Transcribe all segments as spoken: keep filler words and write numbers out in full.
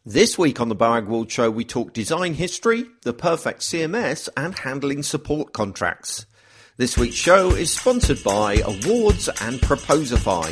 This week on the Boag World Show, we talk design history, the perfect C M S, and handling support contracts. This week's show is sponsored by Awards and Proposify.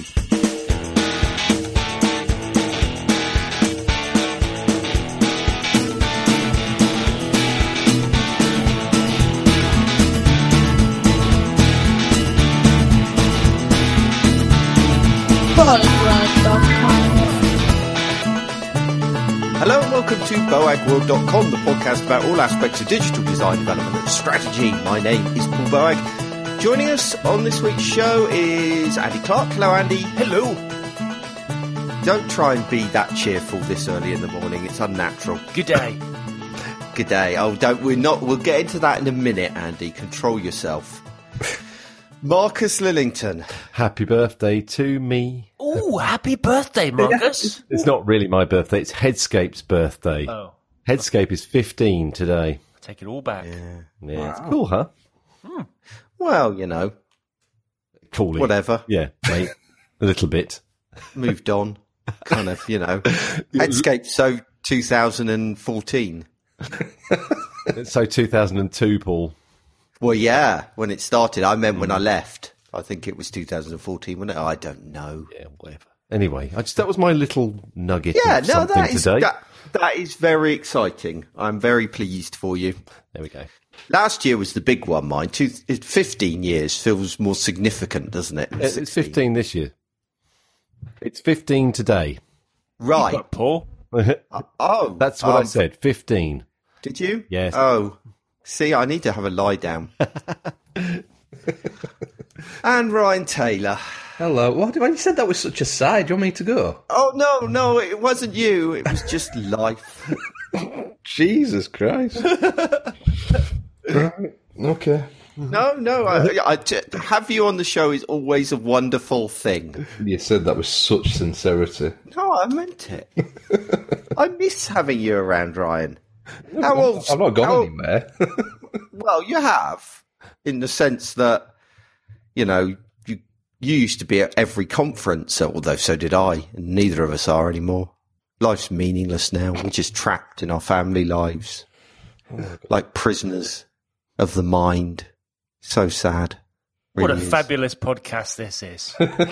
Hello and welcome to boag world dot com, the podcast about all aspects of digital design development and strategy. My name is Paul Boag. Joining us on this week's show is Andy Clark. Hello, Andy. Hello. Don't try and be that cheerful this early in the morning. It's unnatural. Good day. Good day. Oh, don't we're not. We'll get into that in a minute, Andy. Control yourself. Marcus Lillington. Happy birthday to me. Oh, happy birthday, Marcus. It's not really my birthday, it's Headscape's birthday. Oh. Headscape is fifteen today. Take it all back. Yeah. Yeah, Wow. It's cool, huh? Hmm. Well, you know. Cool. Whatever. Yeah, mate. A little bit. Moved on. Kind of, you know. Headscape, so two thousand fourteen. So two thousand two, Paul. Well, yeah, when it started. I meant when I left. I think it was two thousand fourteen, wasn't it? I don't know. Yeah, whatever. Anyway, I just that was my little nugget Yeah, of no, something that is, today. that, that is very exciting. I'm very pleased for you. There we go. Last year was the big one, mine. Two, fifteen years feels more significant, doesn't it? than It's sixteen. fifteen this year. It's fifteen today. Right. But Paul. Oh. That's what I um, said. fifteen. Did you? Yes. Oh. See, I need to have a lie down. And Ryan Taylor. Hello. Why why you said that was such a sigh? Do you want me to go? Oh, no, no, it wasn't you. It was just life. Jesus Christ. Right. Okay. No, no. I, I, to have you on the show is always a wonderful thing. You said that with such sincerity. No, I meant it. I miss having you around, Ryan. How old? I've not gone how- anywhere. Well, you have, in the sense that, you know, you you used to be at every conference, although so did I, and neither of us are anymore. Life's meaningless now. We're just trapped in our family lives, like prisoners of the mind. So sad. What a Really is. fabulous podcast this is.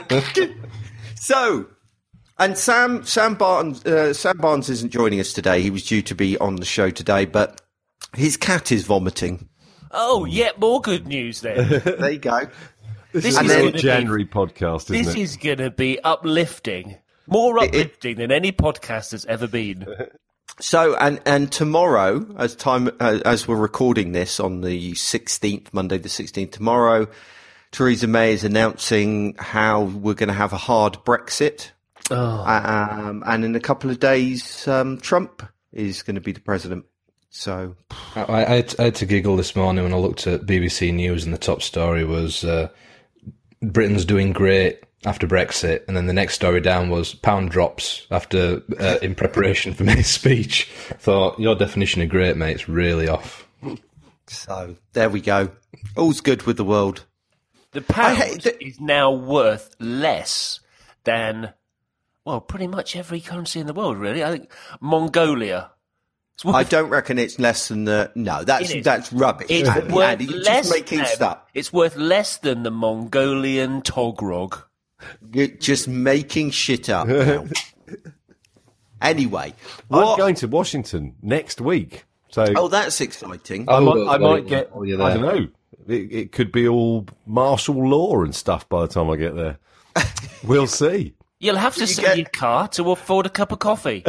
So, and Sam Sam Barnes uh, Sam Barnes isn't joining us today. He was due to be on the show today, but his cat is vomiting. Oh, yet more good news then. There you go. This This is is a gonna be- January podcast, isn't This it? is going to be uplifting. More It- it- uplifting than any podcast has ever been. So, and and tomorrow, as time uh, as we're recording this on the sixteenth, Monday the sixteenth, tomorrow, Theresa May is announcing how we're going to have a hard Brexit. Oh. Um, and in a couple of days, um, Trump is going to be the president. So, I, I, had, I had to giggle this morning when I looked at B B C News and the top story was uh, Britain's doing great after Brexit, and then the next story down was pound drops after uh, in preparation for May's speech. Thought your definition of great, mate, it's really off. so there we go. All's good with the world. The pound I hate that- is now worth less than, well, pretty much every currency in the world, really. I think Mongolia. It's worth, I don't reckon it's less than the. No, that's It is. that's rubbish. it's Andy. worth Andy, you're less just making than, stuff. It's worth less than the Mongolian Togrog. You're just making shit up now. Anyway, I'm what? going to Washington next week. So Oh, that's exciting. I Oh, might, well, I well, might get, well, you're I there. don't know, it, it could be all martial law and stuff by the time I get there. We'll see. You'll have to You sell get- your car to afford a cup of coffee.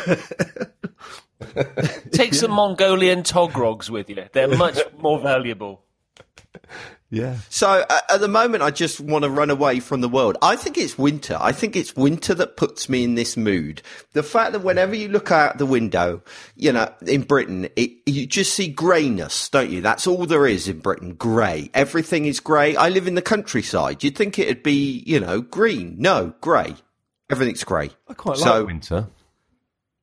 Take some Mongolian Togrogs with you. They're much more valuable. Yeah. So uh, at the moment, I just want to run away from the world. I think it's winter. I think it's winter that puts me in this mood. The fact that whenever you look out the window, you know, in Britain, it, you just see greyness, don't you? That's all there is in Britain, grey. Everything is grey. I live in the countryside. You'd think it'd be, you know, green. No, grey. Everything's grey. I quite So- like winter.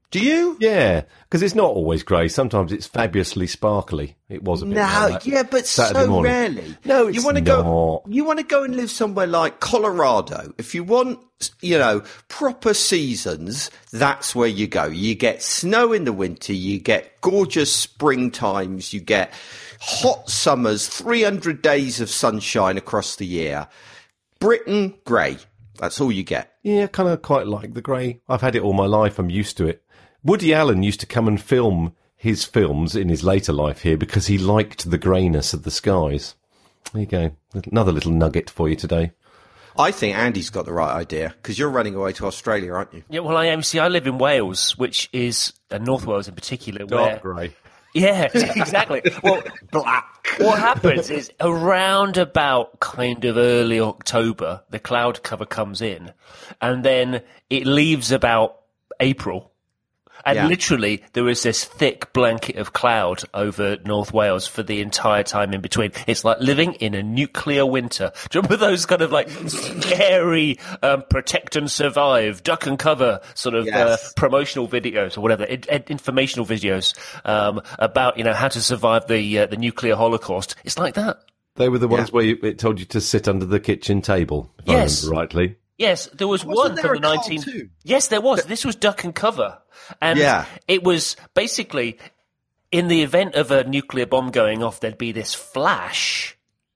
Do you? Yeah, because it's not always grey. Sometimes it's fabulously sparkly. It was a bit No, like that yeah, but Saturday so morning. rarely. No, it's you want to not. go. You want to go and live somewhere like Colorado. If you want, you know, proper seasons, that's where you go. You get snow in the winter. You get gorgeous spring times. You get hot summers. three hundred days of sunshine across the year. Britain, grey. That's all you get. Yeah, kind of quite like the grey. I've had it all my life. I'm used to it. Woody Allen used to come and film his films in his later life here because he liked the greyness of the skies. There you go. Another little nugget for you today. I think Andy's got the right idea because you're running away to Australia, aren't you? Yeah, well, I am. See, I live in Wales, which is uh, North Wales in particular. Where, Dark grey. Yeah, exactly. Well, black. What happens is around about kind of early October, the cloud cover comes in, and then it leaves about April. And Yeah. literally, there is this thick blanket of cloud over North Wales for the entire time in between. It's like living in a nuclear winter. Do you remember those kind of like scary um, protect and survive, duck and cover sort of Yes. uh, promotional videos or whatever, ed- ed- informational videos um, about, you know, how to survive the uh, the nuclear holocaust? It's like that. They were the ones Yeah. where you, it told you to sit under the kitchen table, if Yes. I remember rightly. Yes, there was Wasn't one there from a the nineteen. cartoon? Yes, there was. This was Duck and Cover, and Yeah. it was basically in the event of a nuclear bomb going off, there'd be this flash,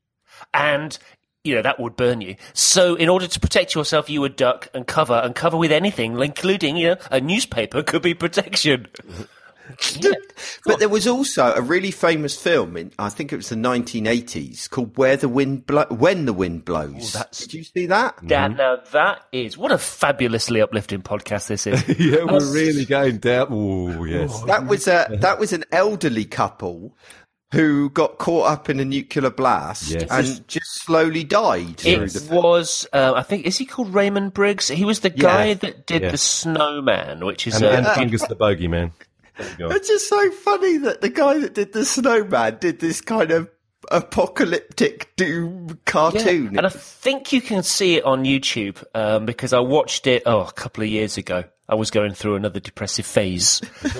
and you know that would burn you. So, in order to protect yourself, you would duck and cover and cover with anything, including you know a newspaper could be protection. Yeah. But there was also a really famous film in, I think it was the nineteen eighties, called "Where the Wind Blo- When the Wind Blows." Oh, that's- Did you see that? That, now that is what a fabulously uplifting podcast this is. Yeah, we're really going down. Oh, yes. That was a that was an elderly couple who got caught up in a nuclear blast Yes. and just slowly died through It the film. was, uh, I think, is he called Raymond Briggs? He was the guy Yeah. that did Yeah. the Snowman, which is And, uh, and Angus the Bogeyman. There you go. It's just so funny that the guy that did the Snowman did this kind of apocalyptic doom yeah. cartoon. And I think you can see it on YouTube um, because I watched it oh a couple of years ago. I was going through another depressive phase,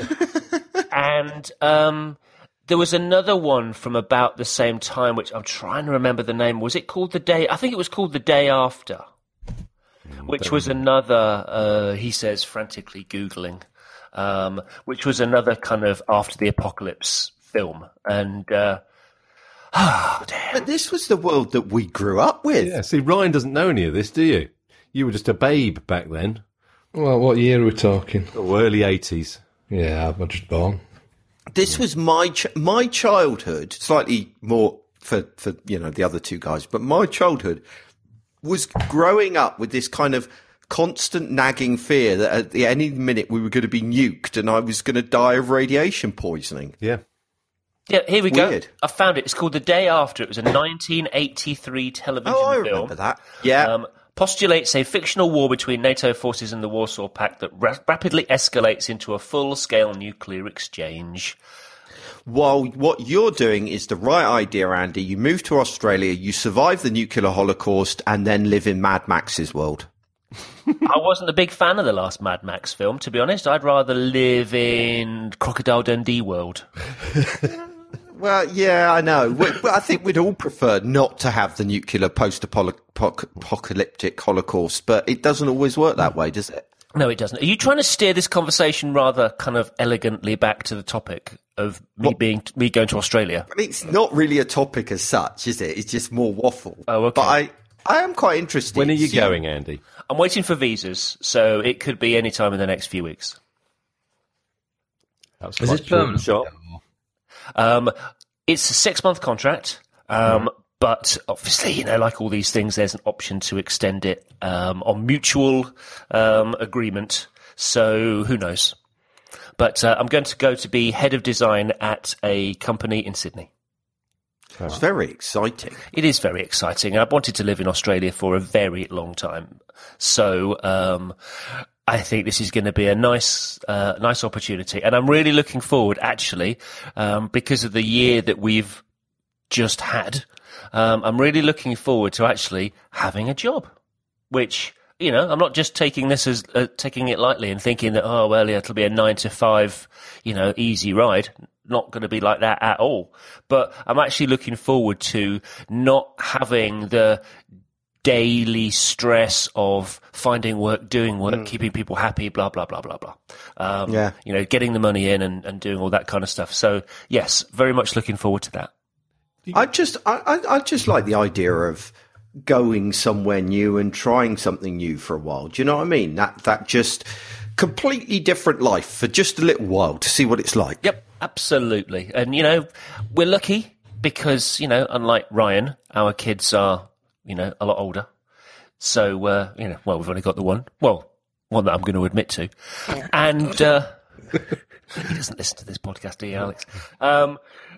and um, there was another one from about the same time, which I'm trying to remember the name. Was it called The Day? I think it was called The Day After, which was another. Uh, he says frantically googling. Um, which was another kind of after the apocalypse film. And, uh, oh, damn. But this was the world that we grew up with. Yeah, see, Ryan doesn't know any of this, do you? You were just a babe back then. Well, what year are we talking? Oh, early eighties. Yeah, I was just born. This was my ch- my childhood, slightly more for, for, you know, the other two guys, but my childhood was growing up with this kind of constant nagging fear that at the, any minute we were going to be nuked and I was going to die of radiation poisoning. Yeah. Yeah, here we go. Weird. I found it. It's called The Day After. It was a nineteen eighty-three television Oh, I film. remember that. Yeah. Um, postulates a fictional war between NATO forces and the Warsaw Pact that ra- rapidly escalates into a full-scale nuclear exchange. While what you're doing is the right idea, Andy. You move to Australia, you survive the nuclear holocaust, and then live in Mad Max's world. I wasn't a big fan of the last Mad Max film, to be honest. I'd rather live in Crocodile Dundee world. Well, yeah, I know. We, I think we'd all prefer not to have the nuclear post-apocalyptic holocaust, but it doesn't always work that way, does it? No, it doesn't. Are you trying to steer this conversation rather kind of elegantly back to the topic of me What? being me going to Australia? I mean, it's not really a topic as such, is it? It's just more waffle. Oh, okay. But I, I am quite interested. When are you See, going, Andy? I'm waiting for visas, so it could be any time in the next few weeks. That was Is quite this short permanent? shot. Um, it's a six-month contract, um, but obviously, you know, like all these things, there's an option to extend it um, on mutual um, agreement. So who knows? But uh, I'm going to go to be head of design at a company in Sydney. It's very exciting. It is very exciting. I've wanted to live in Australia for a very long time. So um, I think this is going to be a nice uh, nice opportunity. And I'm really looking forward, actually, um, because of the year that we've just had. Um, I'm really looking forward to actually having a job, which you know, I'm not just taking this as uh, taking it lightly and thinking that, oh, well, yeah, it'll be a nine to five, you know, easy ride. Not going to be like that at all. But I'm actually looking forward to not having the daily stress of finding work, doing work, mm. keeping people happy, blah, blah, blah, blah, blah. Um, yeah. You know, getting the money in and, and doing all that kind of stuff. So, yes, very much looking forward to that. I just, I, I, I just like the idea of going somewhere new and trying something new for a while. Do you know what I mean? That, that just completely different life for just a little while to see what it's like. Yep, absolutely. And, you know, we're lucky because, you know, unlike Ryan, our kids are, you know, a lot older. So, uh, you know, well, we've only got the one. Well, one that I'm going to admit to. And uh, he doesn't listen to this podcast, do you, Alex? Um,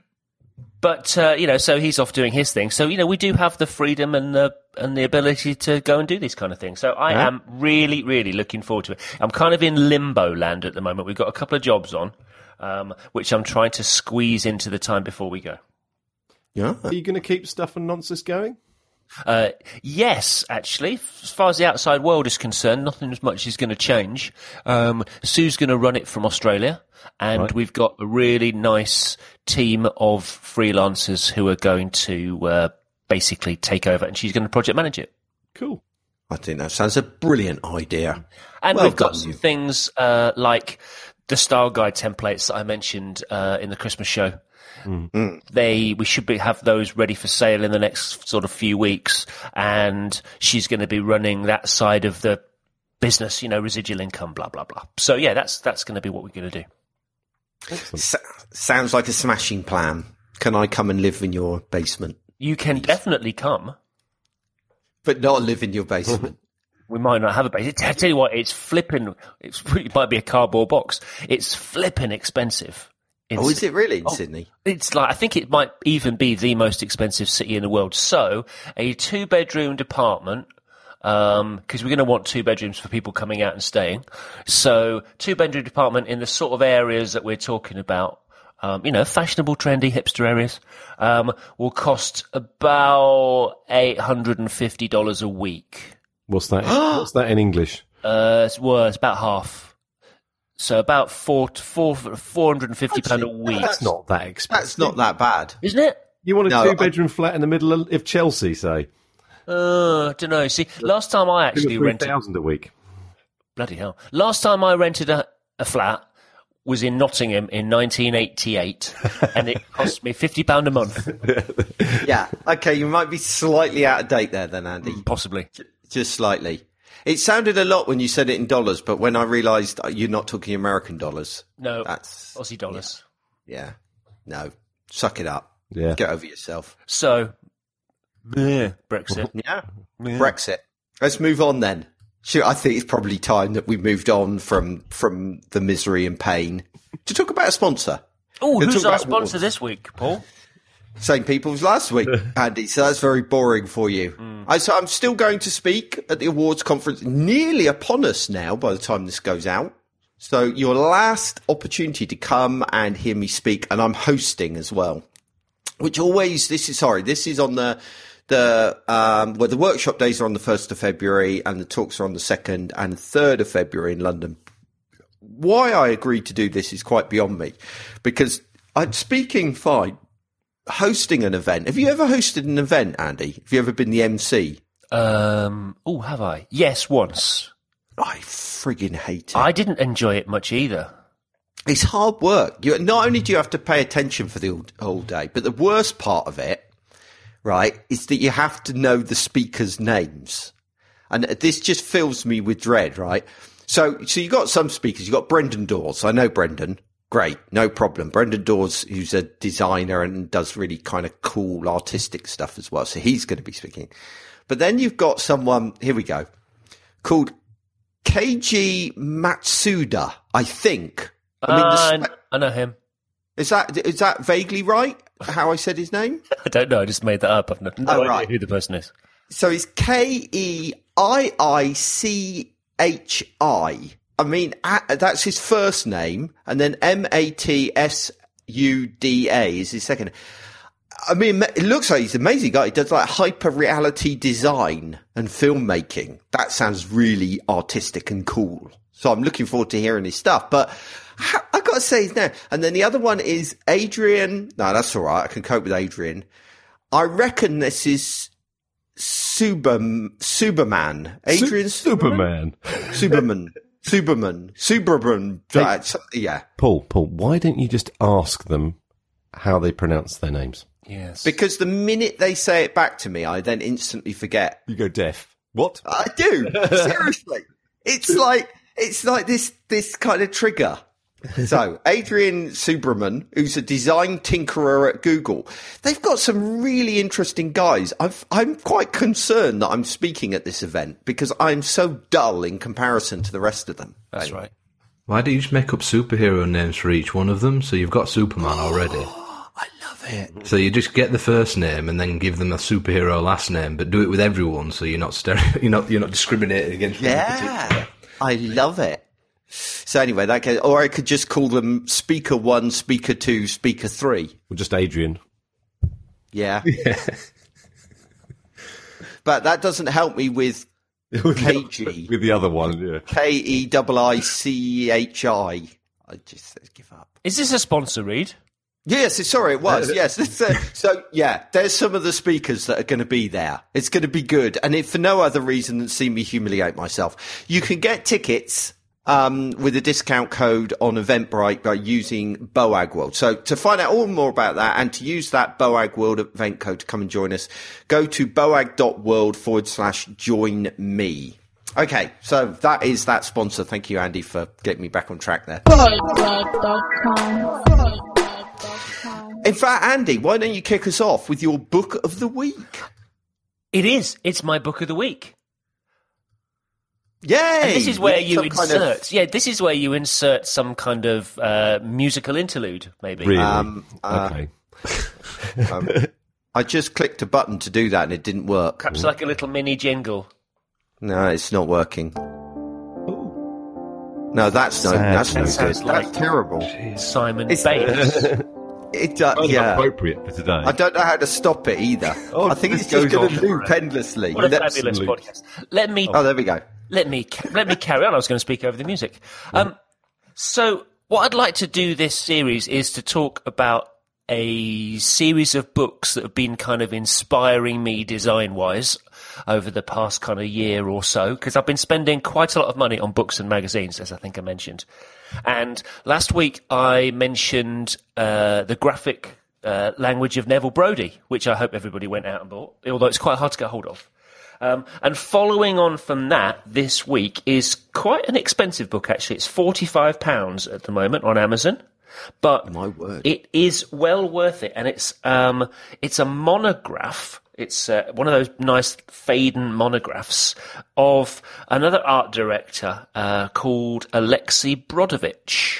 but, uh, you know, so he's off doing his thing. So, you know, we do have the freedom and the and the ability to go and do these kind of things. So I yeah. am really, really looking forward to it. I'm kind of in limbo land at the moment. We've got a couple of jobs on, um, which I'm trying to squeeze into the time before we go. Yeah. Are you going to keep Stuff and Nonsense going? Uh, yes, actually, as far as the outside world is concerned, nothing as much is going to change. Um, Sue's going to run it from Australia, and right. we've got a really nice team of freelancers who are going to uh, basically take over, and she's going to project manage it. Cool. I think that sounds a brilliant idea. And well we've got some you. things uh, like the style guide templates that I mentioned uh, in the Christmas show. Mm. They, we should be, have those ready for sale in the next sort of few weeks, and she's going to be running that side of the business, you know, residual income, blah blah blah. So yeah, that's that's going to be what we're going to do. S- sounds like a smashing plan. Can I come and live in your basement? You can please? Definitely come, but not live in your basement. We might not have a basement. I tell you what, it's flipping. It's, it might be a cardboard box. It's flipping expensive. In oh, is it really in oh, Sydney? It's like, I think it might even be the most expensive city in the world. So, a two-bedroom apartment, um, because we're going to want two bedrooms for people coming out and staying. So, two-bedroom apartment in the sort of areas that we're talking about, um, you know, fashionable, trendy, hipster areas, um, will cost about eight hundred fifty dollars a week. What's that? What's that in English? Uh, it's, well, it's about half. So about four to four, four hundred and fifty pound a week. That's not that expensive. That's not that bad, isn't it? You want a no, two-bedroom I... flat in the middle of, of Chelsea, say? Uh, I don't know. See, last time I actually rented thousand a week. Bloody hell! Last time I rented a, a flat was in Nottingham in nineteen eighty-eight, and it cost me fifty pound a month. Yeah. Okay, you might be slightly out of date there, then, Andy. Possibly, just slightly. It sounded a lot when you said it in dollars, but when I realised you're not talking American dollars. No, that's Aussie dollars. Yeah. yeah. No, suck it up. Yeah. Get over yourself. So, yeah, Brexit. Yeah. yeah. Brexit. Let's move on then. Sure, I think it's probably time that we moved on from, from the misery and pain to talk about a sponsor. Oh, who's our sponsor this week, Paul? Same people as last week, Andy. So that's very boring for you. Mm. I, so I'm still going to speak at the awards conference, nearly upon us now by the time this goes out. So your last opportunity to come and hear me speak, and I'm hosting as well. Which always, this is sorry, this is on the the um, well, the workshop days are on the first of February, and the talks are on the second and third of February in London. Why I agreed to do this is quite beyond me, because I'm speaking fine. Hosting an event. Have you ever hosted an event, Andy? Have you ever been the M C? Um, oh, have I? Yes, once. I friggin' hate it. I didn't enjoy it much either. It's hard work. You, not only do you have to pay attention for the whole, whole day, but the worst part of it, right, is that you have to know the speakers' names. And this just fills me with dread, right? So, so you got some speakers. You got Brendan Dawes. I know Brendan. Great, no problem. Brendan Dawes, who's a designer and does really kind of cool artistic stuff as well. So he's going to be speaking. But then you've got someone, here we go, called Keiji Matsuda, I think. I mean, uh, the spe- I know him. Is that is that vaguely right, how I said his name? I don't know. I just made that up. I've no, no oh, idea right. who the person is. So it's K E I I C H I. I mean, that's his first name, and then M A T S U D A is his second. I mean, it looks like he's an amazing guy. He does like hyper reality design and filmmaking. That sounds really artistic and cool. So I'm looking forward to hearing his stuff. But I got to say his name. And then the other one is Adrian. No, that's all right. I can cope with Adrian. I reckon this is Super, Superman. Adrian Su- Superman. Superman. Superman. Superman. Hey, yeah. Paul, Paul, why don't you just ask them how they pronounce their names? Yes. Because the minute they say it back to me, I then instantly forget. You go deaf. What? I do. Seriously. It's like, it's like this, this kind of trigger. So, Adrian Subraman, who's a design tinkerer at Google, they've got some really interesting guys. I've, I'm quite concerned that I'm speaking at this event because I'm so dull in comparison to the rest of them. That's right. Why don't you just make up superhero names for each one of them? So you've got Superman already. I love it. So you just get the first name and then give them a superhero last name, but do it with everyone, so you're not stereo- you're not you're not discriminating against one in Yeah. particular. I love it. So anyway, that can, or I could just call them Speaker One, Speaker Two, Speaker Three. Or just Adrian. Yeah. Yeah. But that doesn't help me with K G. With the other one, yeah. K E I I C H I. I just give up. Is this a sponsor, Reed? Yes, sorry, it was. Yes. It's, uh, so, yeah, there's some of the speakers that are going to be there. It's going to be good. And if for no other reason than see me humiliate myself. You can get tickets um, with a discount code on Eventbrite by using BOAG World. So to find out all more about that and to use that BOAG World event code to come and join us, go to boag.world forward slash join me. Okay, so that is that sponsor. Thank you, Andy, for getting me back on track there. In fact, Andy, why don't you kick us off with your book of the week? It is. It's my book of the week. Yay! And this is where With you some insert. kind of- Yeah, this is where you insert some kind of uh, musical interlude, maybe. Really? Um, uh, okay. um, I just clicked a button to do that and it didn't work. Perhaps like a little mini jingle. No, it's not working. No, that's no, Sad. that's no That good. sounds like- That's terrible. Simon It's- Bates. It, uh, Well, yeah. appropriate for today. I don't know how to stop it either. Oh, I think this it's just goes going to on loop endlessly. What a Let's- fabulous absolute- podcast. Let me Oh, there we go. let me ca- let me carry on. I was going to speak over the music. Um, so what I'd like to do this series is to talk about a series of books that have been kind of inspiring me design-wise over the past kind of year or so, because I've been spending quite a lot of money on books and magazines, as I think I mentioned. And last week I mentioned uh, the graphic uh, language of Neville Brody, which I hope everybody went out and bought, although it's quite hard to get hold of. Um, and following on from that, this week is quite an expensive book, actually. It's forty-five pounds at the moment on Amazon. But My word. it is well worth it. And it's um, it's a monograph. It's uh, one of those nice Faden monographs of another art director uh, called Alexei Brodovich.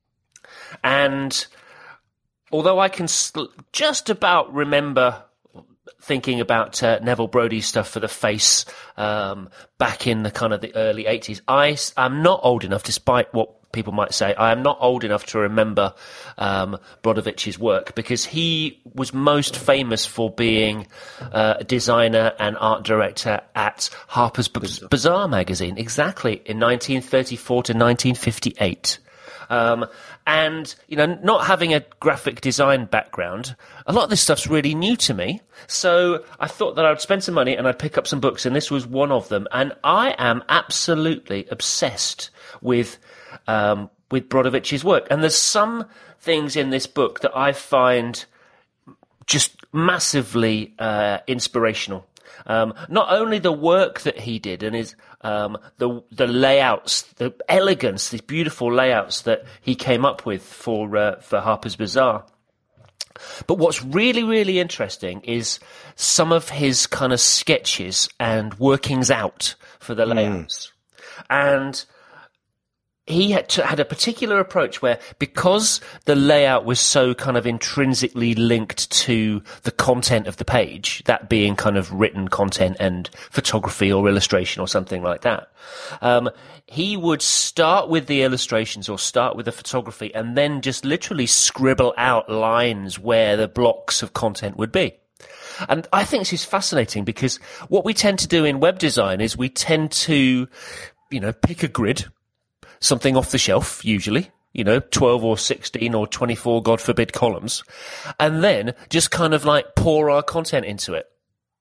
And although I can sl- just about remember thinking about uh, Neville Brody's stuff for the face um, back in the kind of the early eighties, I, I'm not old enough, despite what people might say, I am not old enough to remember um, Brodovich's work, because he was most famous for being uh, a designer and art director at Harper's Bazaar magazine, exactly, in nineteen thirty-four to nineteen fifty-eight. Um, and, you know, not having a graphic design background, a lot of this stuff's really new to me. So I thought that I would spend some money and I'd pick up some books, and this was one of them. And I am absolutely obsessed with um, with Brodovich's work. And there's some things in this book that I find just massively uh, inspirational. Um, not only the work that he did and his um, the the layouts, the elegance, these beautiful layouts that he came up with for uh, for Harper's Bazaar. But what's really, really interesting is some of his kind of sketches and workings out for the layouts. Mm. And he had, to, had a particular approach where, because the layout was so kind of intrinsically linked to the content of the page, that being kind of written content and photography or illustration or something like that, um, he would start with the illustrations or start with the photography and then just literally scribble out lines where the blocks of content would be. And I think this is fascinating because what we tend to do in web design is we tend to, you know, pick a grid, something off the shelf, usually, you know, twelve or sixteen or twenty-four, God forbid, columns, and then just kind of like pour our content into it.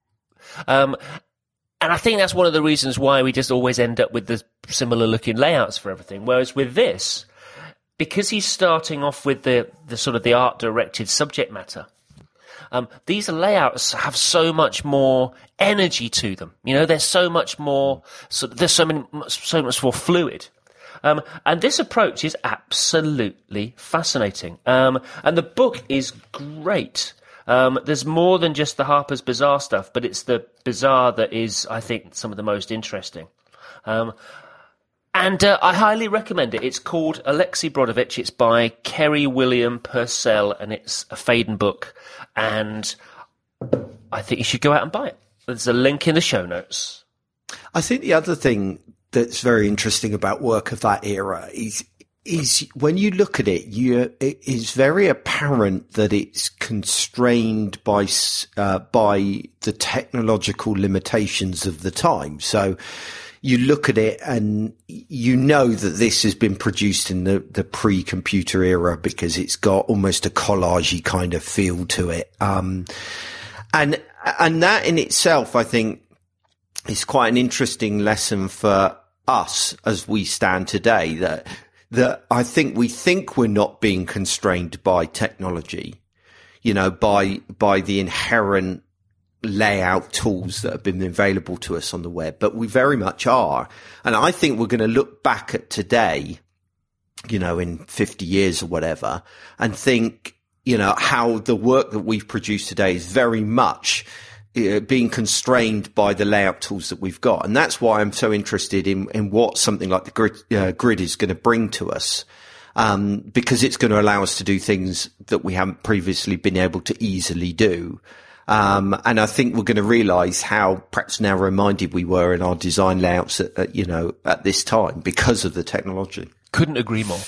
Um, and I think that's one of the reasons why we just always end up with the similar looking layouts for everything. Whereas with this, because he's starting off with the, the sort of the art directed subject matter, Um, these layouts have so much more energy to them. You know, they're so much more, so, they're so many, so much more fluid. Um, and this approach is absolutely fascinating. Um, and the book is great. Um, there's more than just the Harper's Bazaar stuff, but it's the Bazaar that is, I think, some of the most interesting. Um, and uh, I highly recommend it. It's called Alexei Brodovich. It's by Kerry William Purcell, and it's a Faden book. And I think you should go out and buy it. There's a link in the show notes. I think the other thing that's very interesting about work of that era is is when you look at it, you it is very apparent that it's constrained by uh, by the technological limitations of the time. So you look at it and you know that this has been produced in the, the pre-computer era because it's got almost a collage-y kind of feel to it. Um, and, and that in itself, I think, is quite an interesting lesson for us as we stand today, that, that I think we think we're not being constrained by technology, you know, by, by the inherent layout tools that have been available to us on the web, but we very much are. And I think we're going to look back at today, you know, in fifty years or whatever, and think, you know, how the work that we've produced today is very much uh, being constrained by the layout tools that we've got. And that's why I'm so interested in, in what something like the grid, uh, grid is going to bring to us. Um, because it's going to allow us to do things that we haven't previously been able to easily do. Um, and I think we're going to realize how perhaps narrow-minded we were in our design layouts at, at, you know, at this time because of the technology. Couldn't agree more.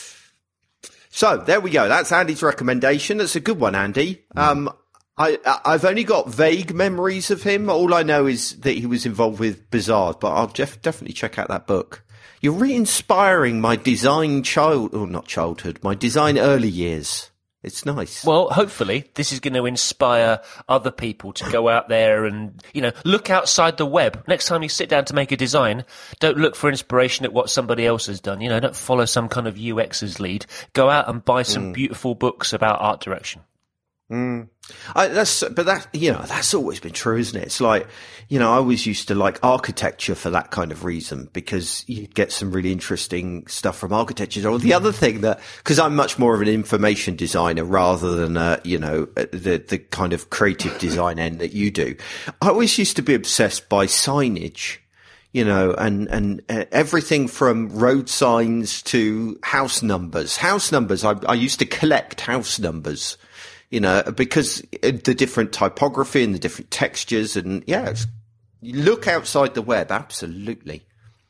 So there we go. That's Andy's recommendation. That's a good one, Andy. Um, I, I've only got vague memories of him. All I know is that he was involved with Bazaar, but I'll def- definitely check out that book. You're re-inspiring my design child, or not childhood, my design early years. It's nice. Well, hopefully this is going to inspire other people to go out there and, you know, look outside the web. Next time you sit down to make a design, don't look for inspiration at what somebody else has done. You know, don't follow some kind of U X's lead. Go out and buy some mm. beautiful books about art direction. Mm. I, that's, but that, you know, that's always been true, isn't it? It's like, you know, I always used to like architecture for that kind of reason, because you get some really interesting stuff from architecture. Or the other thing that, because I'm much more of an information designer rather than, uh, you know, the, the kind of creative design end that you do. I always used to be obsessed by signage. You know, and, and uh, everything from road signs to house numbers. House numbers, I, I used to collect house numbers. You know, because the different typography and the different textures, and yeah, it's, you look outside the web, absolutely.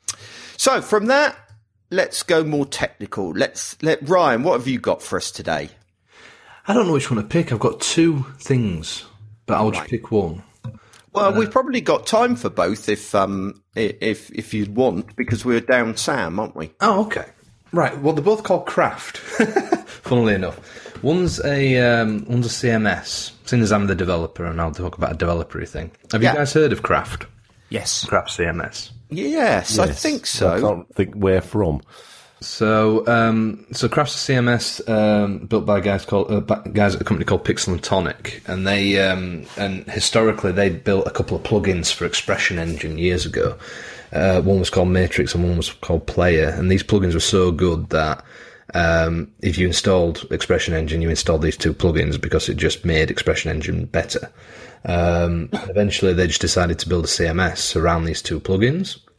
So from that, let's go more technical. Let's let Ryan, what have you got for us today? I don't know which one to pick. I've got two things, but I'll just right. pick one. Well, uh, we've probably got time for both if um if if you'd want, because we're down Sam, aren't we? Oh, okay. Right. Well, they're both called Craft. Funnily enough. One's a um, one's a C M S. Seeing as I'm the developer, and I'll talk about a developery thing. Have yeah. you guys heard of Craft? Yes. Craft C M S. Yes, yes. I think so. I can't think where from. So, um, so Craft's a C M S um, built by guys called uh, guys at a company called Pixel and Tonic, and they um, and historically they built a couple of plugins for Expression Engine years ago. Uh, one was called Matrix and one was called Player, and these plugins were so good that. Um, if you installed Expression Engine, you installed these two plugins because it just made Expression Engine better. Um, eventually, they just decided to build a C M S around these two plugins.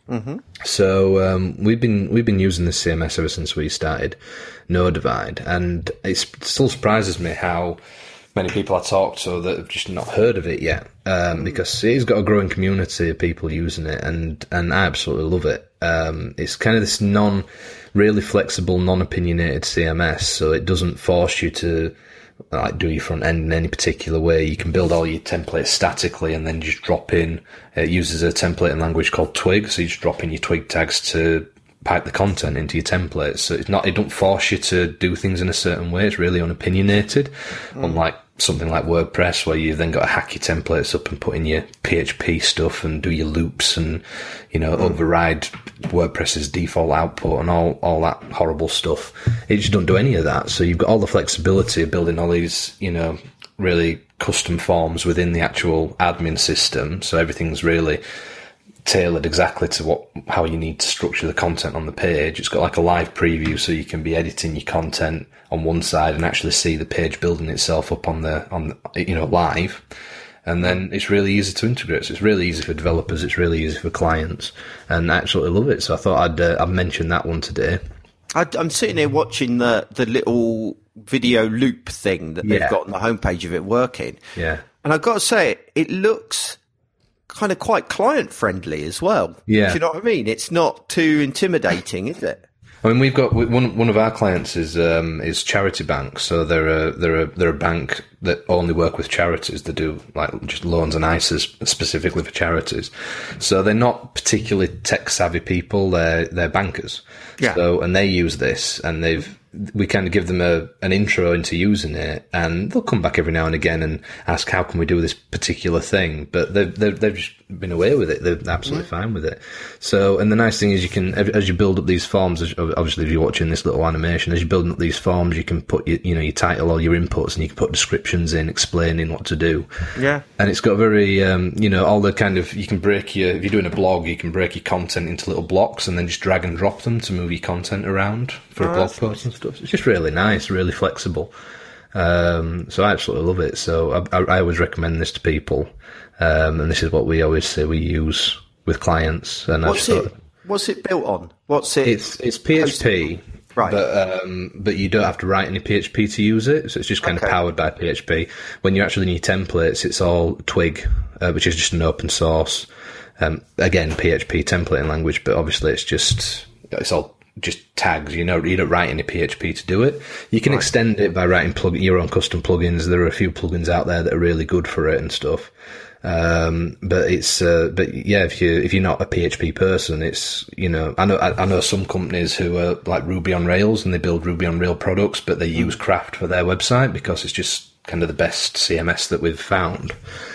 Mm-hmm. So um, we've been we've been using this C M S ever since we started No Divide, and it still surprises me how many people I talk to that have just not heard of it yet, um, because it's got a growing community of people using it, and, and I absolutely love it. Um, it's kind of this non, really flexible, non-opinionated C M S, so it doesn't force you to like do your front end in any particular way. You can build all your templates statically and then just drop in. It uses a templating language called Twig, so you just drop in your Twig tags to pipe the content into your templates. So it's not, it don't force you to do things in a certain way. It's really unopinionated, mm. unlike something like WordPress, where you've then got to hack your templates up and put in your P H P stuff and do your loops and, you know, mm. override WordPress's default output and all, all that horrible stuff. It just don't do any of that. So you've got all the flexibility of building all these, you know, really custom forms within the actual admin system. So everything's really tailored exactly to what how you need to structure the content on the page. It's got like a live preview, so you can be editing your content on one side and actually see the page building itself up on the on the, you know, live. And then it's really easy to integrate. So it's really easy for developers. It's really easy for clients, and I absolutely love it. So I thought I'd uh, I'd mention that one today. I, I'm sitting here watching the the little video loop thing that they've Yeah. got on the homepage of it working. Yeah. And I've got to say, it looks kind of quite client friendly as well. Yeah. Do you know what I mean? It's not too intimidating, is it? I mean, we've got one. One of our clients is um, is Charity Bank, so they're a they're a they're a bank that only work with charities. They do like just loans and I S As specifically for charities. So they're not particularly tech savvy people. They're they're bankers. Yeah. So and they use this, and they've we kind of give them a an intro into using it, and they'll come back every now and again and ask, how can we do this particular thing? But they've they've, they've just been away with it. They're absolutely mm-hmm. fine with it. So, and the nice thing is you can, as you build up these forms, obviously if you're watching this little animation, as you're building up these forms, you can put your, you know, your title, all your inputs, and you can put descriptions in explaining what to do. Yeah. And it's got very, um, you know, all the kind of, you can break your, if you're doing a blog, you can break your content into little blocks and then just drag and drop them to move your content around for Oh, a blog that's post and stuff. It's just really nice, really flexible. Um, so I absolutely love it. So I, I, I always recommend this to people. Um, and this is what we always say we use with clients. And What's I've it? What's it built on? What's it? It's it's P H P, right? But um, but you don't have to write any P H P to use it. So it's just kind Okay. of powered by P H P. When you're actually in your templates, it's all Twig, uh, which is just an open source. Um, again, P H P templating language, but obviously it's just it's all just tags. You know, you don't write any P H P to do it. You can Right. extend it by writing plug your own custom plugins. There are a few plugins out there that are really good for it and stuff. Um, but it's, uh, but yeah, if you, if you're not a P H P person, it's, you know, I know, I, I know some companies who are like Ruby on Rails and they build Ruby on Rails products, but they use Craft for their website because it's just kind of the best C M S that we've found.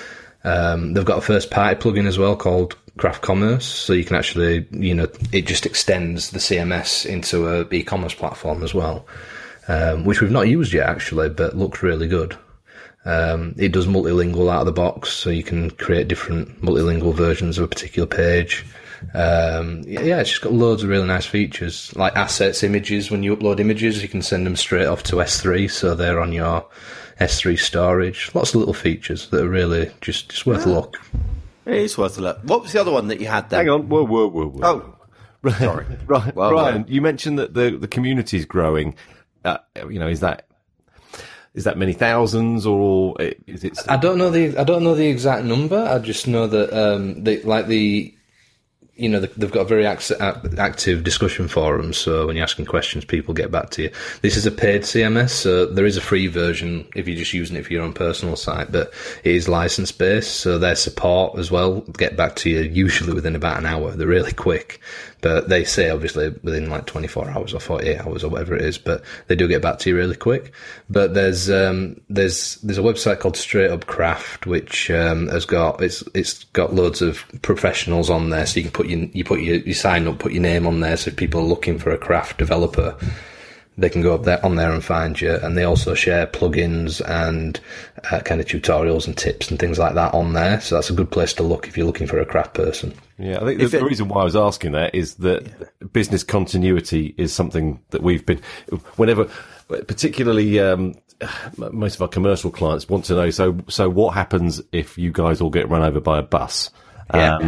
Um, they've got a first party plugin as well called Craft Commerce. So you can actually, you know, it just extends the C M S into a e-commerce platform as well. Um, which we've not used yet actually, but looks really good. Um, it does multilingual out of the box, so you can create different multilingual versions of a particular page. Um, yeah, it's just got loads of really nice features, like assets, images. When you upload images, you can send them straight off to S three, so they're on your S three storage. Lots of little features that are really just, just worth a look. It is worth a look. What was the other one that you had there? Hang on, whoa, whoa, whoa, whoa. Oh, sorry. Right, Well, Brian, well. you mentioned that the the community is growing. Uh, you know, is that is that many thousands, or is it? I don't know the I don't know the exact number. I just know that um, they like the. You know, they've got a very active discussion forum, so when you're asking questions, people get back to you. This is a paid C M S, so there is a free version if you're just using it for your own personal site, but it is license-based, so their support as well get back to you usually within about an hour. They're really quick, but they say obviously within like twenty-four hours or forty-eight hours or whatever it is, but they do get back to you really quick. But there's um, there's there's a website called Straight Up Craft, which um, has got it's it's got loads of professionals on there, so you can put You, you put your, you sign up, put your name on there, so if people are looking for a craft developer, they can go up there on there and find you. And they also share plugins and uh, kind of tutorials and tips and things like that on there. So that's a good place to look if you're looking for a craft person. Yeah, I think the, If it- the reason why I was asking that is that business continuity is something that we've been, whenever, particularly um, most of our commercial clients want to know. So, so what happens if you guys all get run over by a bus? Yeah. Um,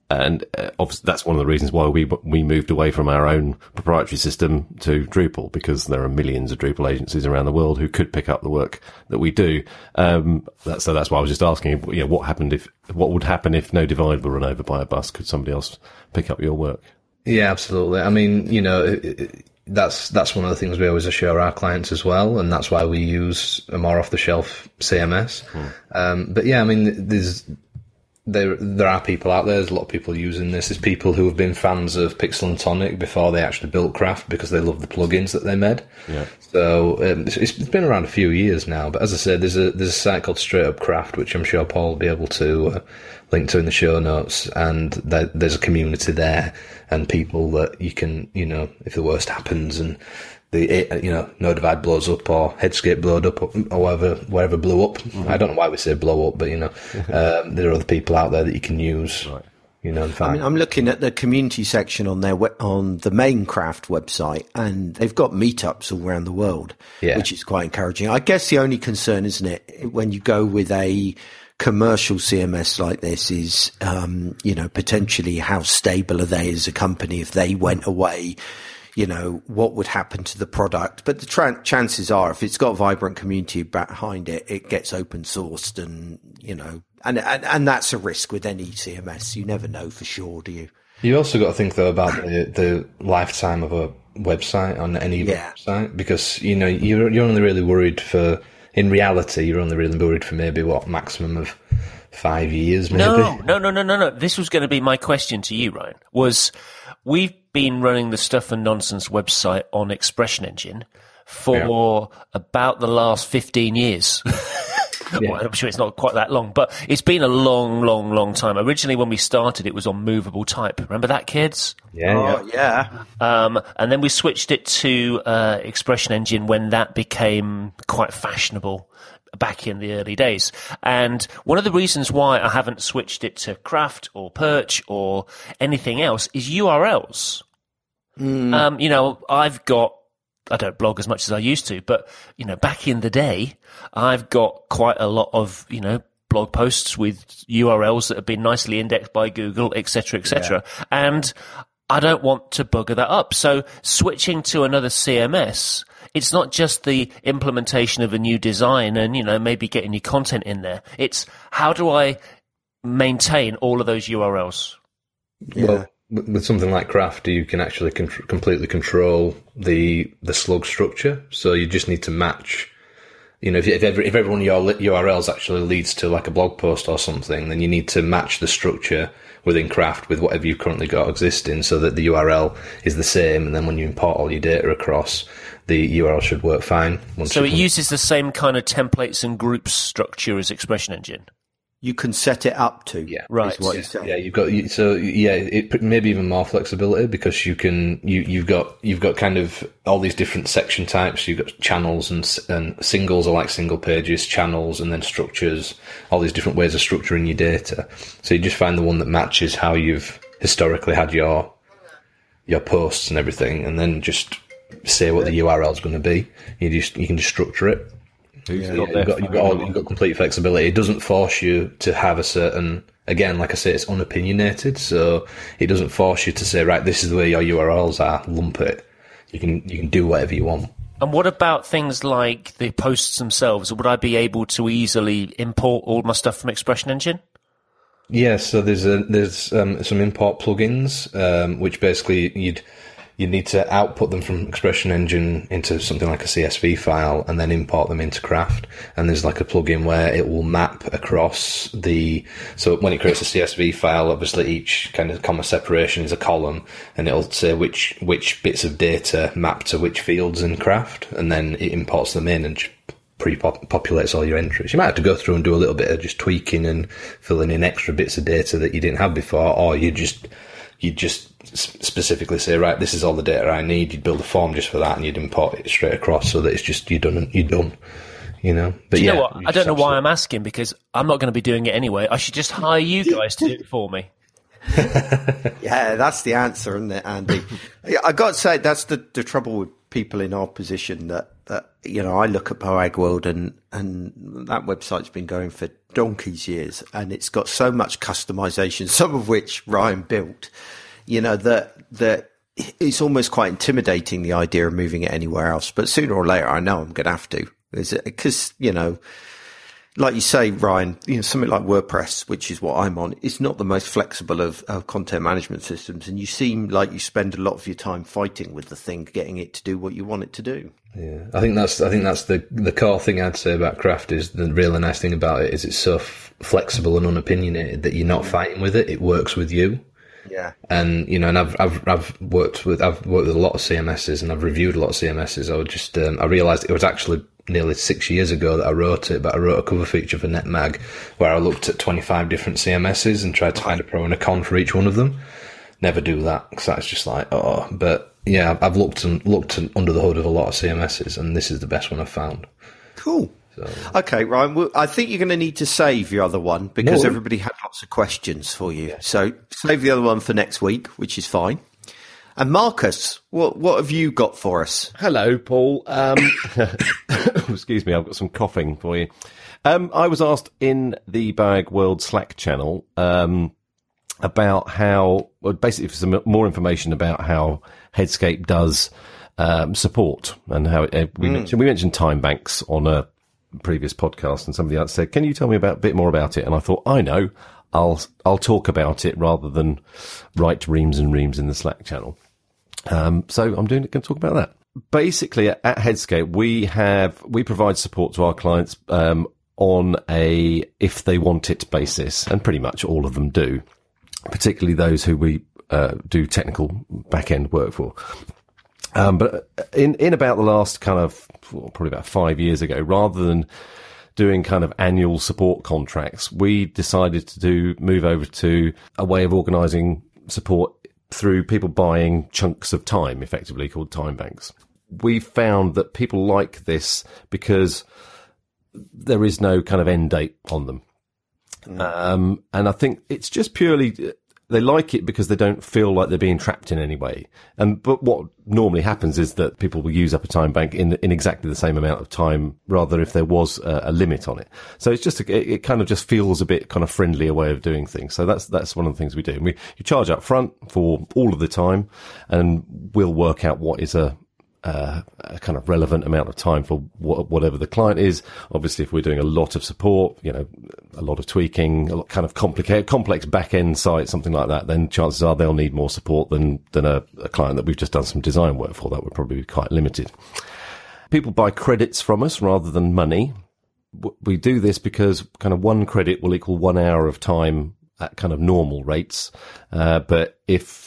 And uh, obviously that's one of the reasons why we we moved away from our own proprietary system to Drupal, because there are millions of Drupal agencies around the world who could pick up the work that we do. Um, that, so that's why I was just asking, you know, what happened if what would happen if No Divide were run over by a bus? Could somebody else pick up your work? Yeah, absolutely. I mean, you know, it, it, that's that's one of the things we always assure our clients as well, and that's why we use a more off-the-shelf C M S. Hmm. Um, but yeah, I mean, there's there there are people out there. There's a lot of people using this. There's people who have been fans of Pixel and Tonic before they actually built Craft because they love the plugins that they made. Yeah. So um, it's, it's been around a few years now. But as I said, there's a there's a site called Straight Up Craft, which I'm sure Paul will be able to uh, link to in the show notes. And there, there's a community there and people that you can, you know, if the worst happens and the, you know, No Divide blows up or Headscape blowed up or, or whatever, wherever blew up. Mm-hmm. I don't know why we say blow up, but, you know, um, there are other people out there that you can use. Right. You know, in fact, I mean, I'm looking at the community section on their we- on the main Craft website, and they've got meetups all around the world, yeah. which is quite encouraging. I guess the only concern, isn't it, when you go with a commercial C M S like this is, um, you know, potentially how stable are they as a company if they went away? You know, what would happen to the product? But the tra- chances are, if it's got a vibrant community behind it, it gets open sourced and, you know, and, and, and that's a risk with any C M S. You never know for sure, do you? You also got to think, though, about the, the lifetime of a website on any yeah. website, because, you know, you're, you're only really worried for, in reality, you're only really worried for maybe, what, maximum of five years, maybe? No, no, no, no, no, no. This was going to be my question to you, Ryan, was we've been running the Stuff and Nonsense website on Expression Engine for yeah. about the last fifteen years. Yeah. Well, I'm sure it's not quite that long, but it's been a long, long, long time. Originally, when we started, it was on movable type. Remember that, kids? Yeah, oh, yeah. yeah. Um, and then we switched it to uh, Expression Engine when that became quite fashionable back in the early days. And one of the reasons why I haven't switched it to Craft or Perch or anything else is U R Ls. Mm. Um, you know, I've got, I don't blog as much as I used to, but, you know, back in the day, I've got quite a lot of, you know, blog posts with U R Ls that have been nicely indexed by Google, et cetera, et cetera. Yeah. And I don't want to bugger that up. So switching to another C M S, it's not just the implementation of a new design and, you know, maybe getting your content in there. It's how do I maintain all of those U R Ls? Yeah. Well, with something like Craft, you can actually con- completely control the the slug structure. So you just need to match. You know, if if, every, if every one of your U R Ls actually leads to like a blog post or something, then you need to match the structure within Craft with whatever you've currently got existing, so that the U R L is the same. And then when you import all your data across, the U R L should work fine. So it uses the same kind of templates and groups structure as Expression Engine. You can set it up to, yeah, right? What yeah, yeah, you've got so yeah, it maybe even more flexibility because you can you you've got you've got kind of all these different section types. You've got channels and and singles are like single pages, channels, and then structures. All these different ways of structuring your data. So you just find the one that matches how you've historically had your your posts and everything, and then just say what the U R L is going to be. You just you can just structure it. Yeah, you've, got, you've, got all, you've got complete flexibility. It doesn't force you to have a certain, again, like I say, it's unopinionated, so it doesn't force you to say, right, this is the way your U R Ls are, lump it. You can you can do whatever you want. And what about things like the posts themselves? Would I be able to easily import all my stuff from Expression Engine? Yeah, so there's a, there's um, some import plugins, um, which basically you'd you need to output them from Expression Engine into something like a C S V file and then import them into Craft. And there's like a plugin where it will map across the, so when it creates a C S V file, obviously each kind of comma separation is a column, and it'll say which, which bits of data map to which fields in Craft, and then it imports them in and pre-populates all your entries. You might have to go through and do a little bit of just tweaking and filling in extra bits of data that you didn't have before, or you just, you just specifically say, right, this is all the data I need. You'd build a form just for that, and you'd import it straight across so that it's just you're done. You're done. You know. But do you yeah, know what? I don't know why I'm asking, because I'm not going to be doing it anyway. I should just hire you guys to do it for me. Yeah, that's the answer, isn't it, Andy? I got to say that's the the trouble with people in our position that, that you know, I look at Boag World and, and that website's been going for donkey's years, and it's got so much customization, some of which Ryan built, you know, that, that it's almost quite intimidating, the idea of moving it anywhere else. But sooner or later, I know I'm going to have to. Is it because, you know, like you say, Ryan, you know, something like WordPress, which is what I'm on, is not the most flexible of, of content management systems. And you seem like you spend a lot of your time fighting with the thing, getting it to do what you want it to do. Yeah, I think that's I think that's the the core thing I'd say about Craft. Is the really nice thing about it is it's so f- flexible and unopinionated that you're not fighting with it. It works with you. Yeah. And you know, and I've I've I've worked with I've worked with a lot of C M Ss, and I've reviewed a lot of C M Ss. I would just um, I realised it was actually nearly six years ago that I wrote it, but I wrote a cover feature for NetMag where I looked at twenty-five different C M Ss and tried to find a pro and a con for each one of them. Never do that, because that's just like, oh, but yeah, I've looked and looked under the hood of a lot of C M Ss, and this is the best one I've found. Cool. So, okay, Ryan, well, I think you're going to need to save your other one because No. everybody had lots of questions for you. So save the other one for next week, which is fine. And Marcus, what what have you got for us? Hello, Paul. Um, excuse me, I've got some coughing for you. Um, I was asked in the Boag World Slack channel um, about how, well, basically for some more information about how Headscape does um, support and how uh, we, mm. mentioned, we mentioned time banks on a previous podcast, and somebody else said, "Can you tell me about a bit more about it?" And I thought, I know, I'll I'll talk about it rather than write reams and reams in the Slack channel. Um, so I'm doing going to talk about that. Basically, at, at Headscape, we have we provide support to our clients um, on a if they want it basis, and pretty much all of them do, particularly those who we uh, do technical back end work for. Um, but in in about the last kind of well, probably about five years ago, rather than doing kind of annual support contracts, we decided to do move over to a way of organising support through people buying chunks of time, effectively called time banks. We found that people like this because there is no kind of end date on them. Mm. Um, and I think it's just purely, they like it because they don't feel like they're being trapped in any way. And, but what normally happens is that people will use up a time bank in, in exactly the same amount of time, rather if there was a, a limit on it. So it's just, a, it, it kind of just feels a bit kind of friendlier way of doing things. So that's, that's one of the things we do. And we, you charge up front for all of the time, and we'll work out what is a, Uh, a kind of relevant amount of time for wh- whatever the client is. Obviously, if we're doing a lot of support, you know, a lot of tweaking, a lot kind of complicated, complex back-end site, something like that, then chances are they'll need more support than, than a, a client that we've just done some design work for. That would probably be quite limited. People buy credits from us rather than money. We do this because kind of one credit will equal one hour of time at kind of normal rates. Uh, but if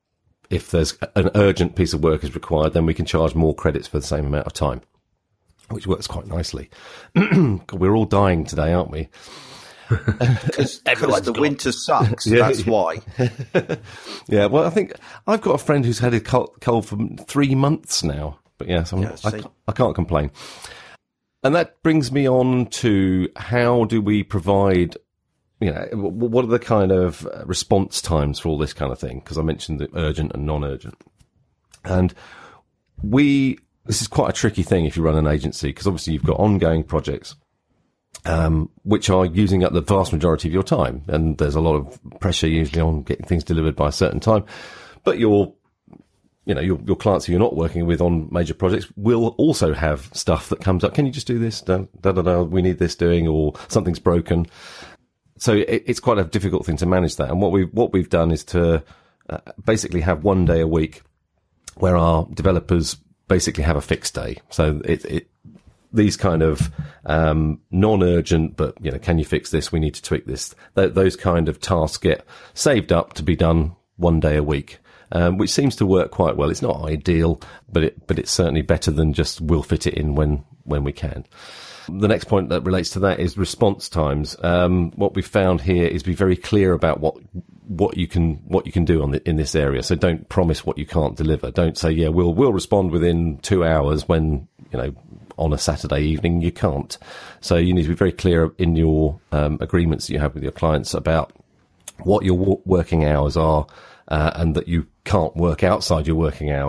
If there's an urgent piece of work is required, then we can charge more credits for the same amount of time, which works quite nicely. We're all dying today, aren't we? Because the gone. winter sucks. Yeah. That's why. Yeah, well, I think I've got a friend who's had a cold, cold for three months now. But yes, I'm, Yeah, I, see. I can't complain. And that brings me on to how do we provide, you know, what are the kind of response times for all this kind of thing? Because I mentioned the urgent and non-urgent. And we, this is quite a tricky thing if you run an agency, because obviously you've got ongoing projects, um, which are using up the vast majority of your time. And there's a lot of pressure usually on getting things delivered by a certain time. But your, you know, your, your clients who you're not working with on major projects will also have stuff that comes up. Can you just do this? Da, da, da, da, we need this doing, or something's broken. So it, it's quite a difficult thing to manage that. And what we what we've done is to uh, basically have one day a week where our developers basically have a fixed day. So it, it these kind of um, non-urgent, but you know, can you fix this? We need to tweak this. Th- those kind of tasks get saved up to be done one day a week, um, which seems to work quite well. It's not ideal, but it but it's certainly better than just we'll fit it in when when we can. The next point that relates to that is response times. Um, what we've found here is be very clear about what what you can what you can do on the, in this area. So don't promise what you can't deliver. Don't say, yeah, we'll we'll respond within two hours when, you know, on a Saturday evening you can't. So you need to be very clear in your um, agreements that you have with your clients about what your w- working hours are, uh, and that you can't work outside your working hours.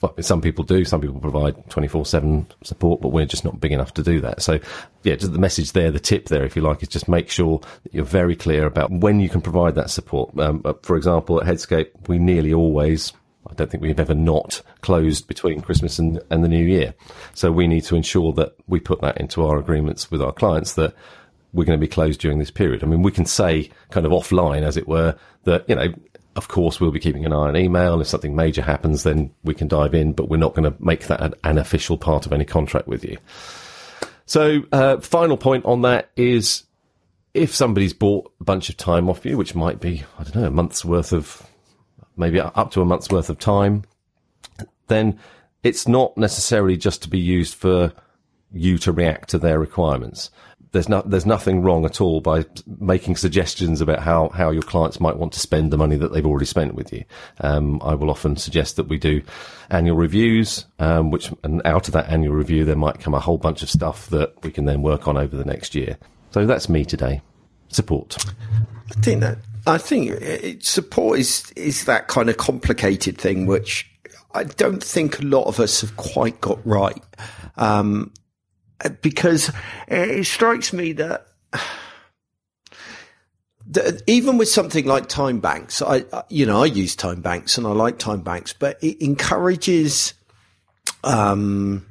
well, some people do. Some people provide twenty-four seven support, but we're just not big enough to do that. So, yeah, just the message there, the tip there, if you like, is just make sure that you're very clear about when you can provide that support. Um, for example, at Headscape, we nearly always, I don't think we've ever not closed between Christmas and, and the New Year. So we need to ensure that we put that into our agreements with our clients, that we're going to be closed during this period. I mean, we can say kind of offline, as it were, that, you know, of course, we'll be keeping an eye on email. If something major happens, then we can dive in, but we're not going to make that an, an official part of any contract with you. So, uh, final point on that is, if somebody's bought a bunch of time off you, which might be, I don't know, a month's worth of, maybe up to a month's worth of time, then it's not necessarily just to be used for you to react to their requirements. There's no, there's nothing wrong at all by making suggestions about how, how your clients might want to spend the money that they've already spent with you. Um, I will often suggest that we do annual reviews, um, which, and out of that annual review, there might come a whole bunch of stuff that we can then work on over the next year. So that's me today. Support. I think that, I think it, support is, is that kind of complicated thing, which I don't think a lot of us have quite got right. Um, Because it strikes me that, that even with something like time banks, I, you know, I use time banks and I like time banks, but it encourages, um,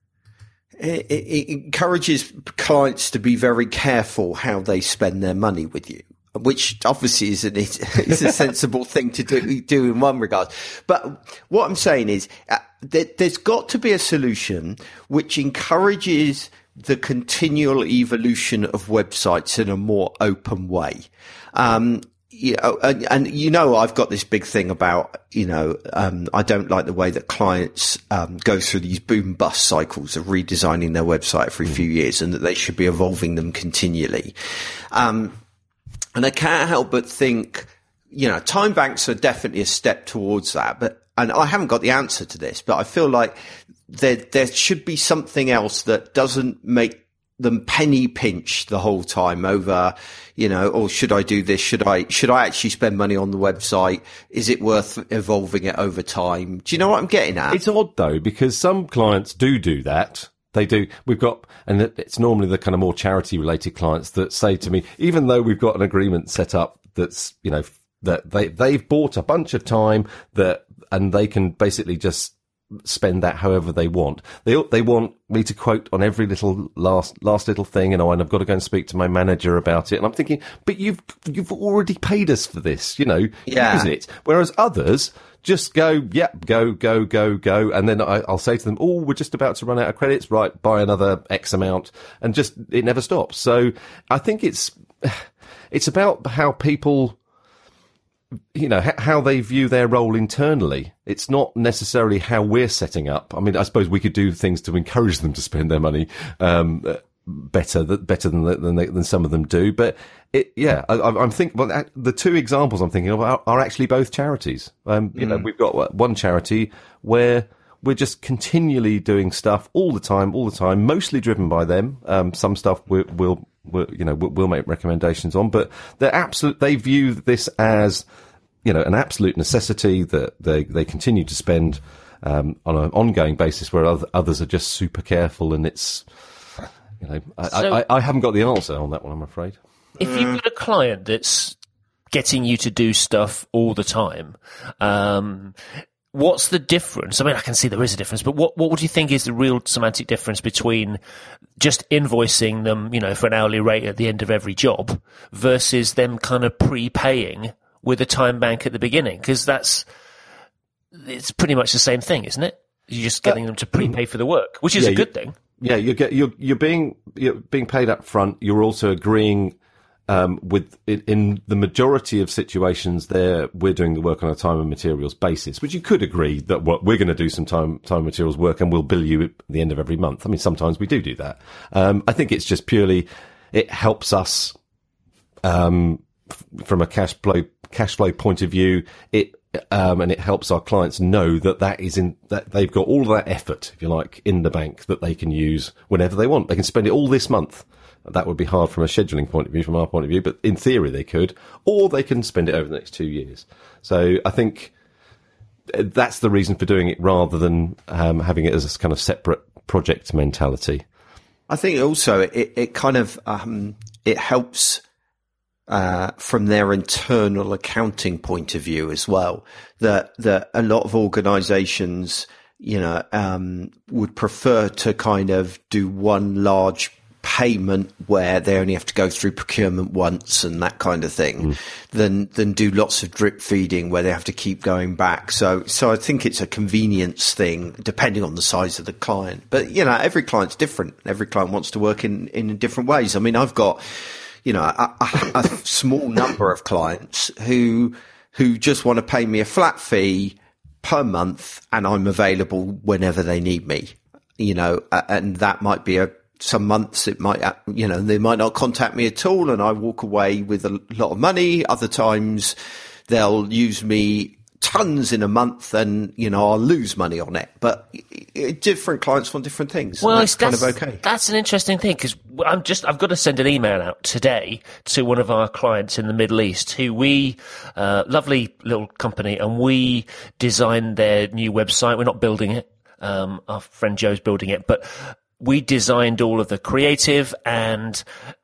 it, it encourages clients to be very careful how they spend their money with you, which obviously is an, is a sensible thing to do, do in one regard. But what I'm saying is, uh, there, there's got to be a solution which encourages the continual evolution of websites in a more open way. Um, you know, and, and you know, I've got this big thing about, you know, um, I don't like the way that clients, um, go through these boom bust cycles of redesigning their website every few years, and that they should be evolving them continually. Um, And I can't help but think, you know, time banks are definitely a step towards that. But, and I haven't got the answer to this, but I feel like there, there should be something else that doesn't make them penny pinch the whole time over, you know, or should I do this? Should I, should I actually spend money on the website? Is it worth evolving it over time? Do you know what I'm getting at? It's odd though, because some clients do do that. They do. We've got, and it's normally the kind of more charity related clients that say to me, even though we've got an agreement set up that's, you know, that they, they've bought a bunch of time that, and they can basically just spend that however they want. They, they want me to quote on every little last, last little thing, and, oh, and I've got to go and speak to my manager about it. And I'm thinking, but you've, you've already paid us for this, you know, yeah. Use it. Whereas others, just go, yep, go, go, go, go. And then I, I'll say to them, oh, we're just about to run out of credits. Right, buy another X amount. And just, it never stops. So I think it's, it's about how people, you know, how they view their role internally. It's not necessarily how we're setting up. I mean, I suppose we could do things to encourage them to spend their money, um, better, better than, than, they, than some of them do. But it, yeah, I, I'm thinking, well, the two examples I'm thinking of are, are actually both charities. Um, you mm. know, we've got one charity where we're just continually doing stuff all the time, all the time, mostly driven by them. Um, some stuff we'll, we'll, we'll, you know, we'll make recommendations on, but they're absolute, they view this as, you know, an absolute necessity that they, they continue to spend, um, on an ongoing basis, where other, others are just super careful. And it's, you know, I, so, I, I haven't got the answer on that one, I'm afraid. If you've got a client that's getting you to do stuff all the time, um, what's the difference? I mean, I can see there is a difference, but what, what would you think is the real semantic difference between just invoicing them, you know, for an hourly rate at the end of every job versus them kind of prepaying with a time bank at the beginning? Because that's, it's pretty much the same thing, isn't it? You're just getting uh, them to prepay for the work, which is yeah, a good you, thing. Yeah, you get, you're, you're being, you're being paid up front. You're also agreeing, um, with, in, in the majority of situations there, we're doing the work on a time and materials basis, which you could agree that what we're going to do some time, time and materials work and we'll bill you at the end of every month. I mean, sometimes we do do that. Um, I think it's just purely, it helps us, um, f- from a cash flow, cash flow point of view. It, Um, and it helps our clients know that that is in, that they've got all of that effort, if you like, in the bank that they can use whenever they want. They can spend it all this month. That would be hard from a scheduling point of view, from our point of view, but in theory they could, or they can spend it over the next two years. So I think that's the reason for doing it rather than um, having it as a kind of separate project mentality. I think also it, it kind of um, it helps uh, from their internal accounting point of view as well. That that a lot of organisations, you know, um, would prefer to kind of do one large payment where they only have to go through procurement once and that kind of thing, mm. than than do lots of drip feeding where they have to keep going back. So so I think it's a convenience thing depending on the size of the client. But you know, every client's different. Every client wants to work in in different ways. I mean, I've got, you know, a, a, a small number of clients who who just want to pay me a flat fee per month and I'm available whenever they need me. You know, and that might be a some months it might, you know, they might not contact me at all and I walk away with a lot of money. Other times they'll use me tons in a month and, you know, I'll lose money on it. But different clients want different things. Well, that's, that's kind of okay. That's an interesting thing because I'm just, I've got to send an email out today to one of our clients in the Middle East who we, uh, lovely little company, and we designed their new website. We're not building it. Um, our friend Joe's building it, but we designed all of the creative, and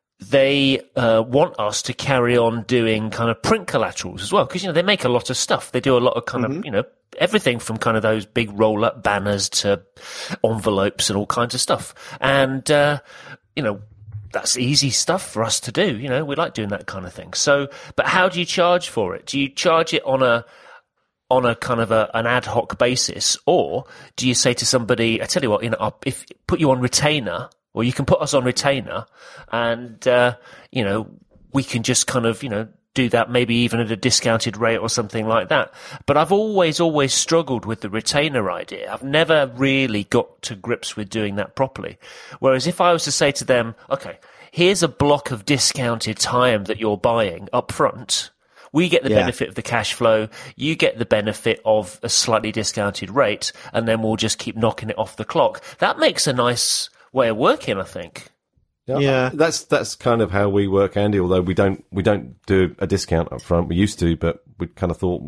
they uh, want us to carry on doing kind of print collaterals as well, because, you know, they make a lot of stuff. They do a lot of kind mm-hmm. of, you know, everything from kind of those big roll-up banners to envelopes and all kinds of stuff. And, uh, you know, that's easy stuff for us to do. You know, we like doing that kind of thing. So, but how do you charge for it? Do you charge it on a on a kind of a, an ad hoc basis, or do you say to somebody, I tell you what, you know, I'll, if put you on retainer, or you can put us on retainer, and uh, you know, we can just kind of, you know, do that maybe even at a discounted rate or something like that. But I've always, always struggled with the retainer idea. I've never really got to grips with doing that properly. Whereas if I was to say to them, okay, here's a block of discounted time that you're buying up front. We get the yeah. benefit of the cash flow. You get the benefit of a slightly discounted rate, and then we'll just keep knocking it off the clock. That makes a nice way of working, I think. Yeah, yeah. that's that's kind of how we work, Andy. Although we don't we don't do a discount up front. We used to, but we kind of thought,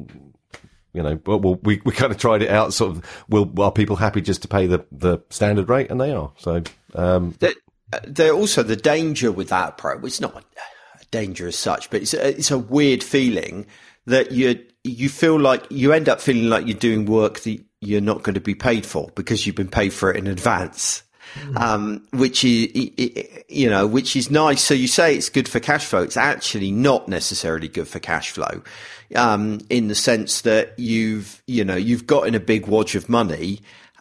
you know, well, we we kind of tried it out. Sort of, will are people happy just to pay the, the standard rate? And they are. So um, there, there also the danger with that approach. It's not danger as such, but it's a, it's a weird feeling that you you feel like you end up feeling like you're doing work that you're not going to be paid for because you've been paid for it in advance, mm. um, which is you know which is nice. So you say it's good for cash flow. It's actually not necessarily good for cash flow, um, in the sense that you've you know you've got in a big wad of money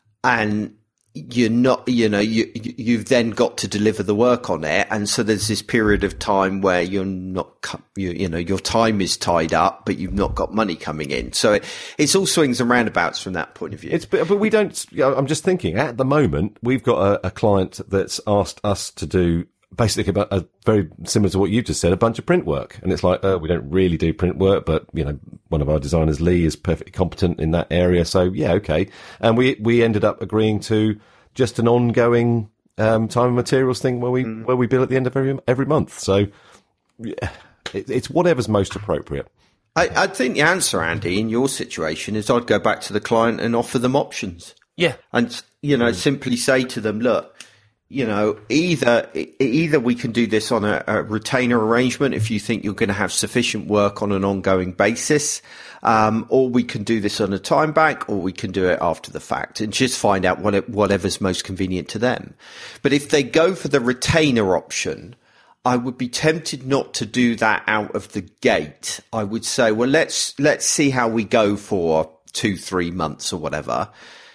and you're not, you know, you, you've then got to deliver the work on it. And so there's this period of time where you're not, you, you know, your time is tied up, but you've not got money coming in. So it, it's all swings and roundabouts from that point of view. It's, but, but we don't, I'm just thinking at the moment, we've got a, a client that's asked us to do basically about a very similar to what you just said, a bunch of print work. And it's like, uh, we don't really do print work, but, you know, one of our designers, Lee, is perfectly competent in that area. So yeah, okay. And we, we ended up agreeing to just an ongoing, um, time and materials thing where we, mm. where we bill at the end of every, every month. So yeah, it, it's whatever's most appropriate. I, I think the answer, Andy, in your situation is I'd go back to the client and offer them options. Yeah. And, you know, mm. simply say to them, look, you know, either either we can do this on a, a retainer arrangement if you think you're going to have sufficient work on an ongoing basis, um, or we can do this on a time bank, or we can do it after the fact, and just find out what it, whatever's most convenient to them. But if they go for the retainer option, I would be tempted not to do that out of the gate. I would say, well, let's let's see how we go for two, three months or whatever.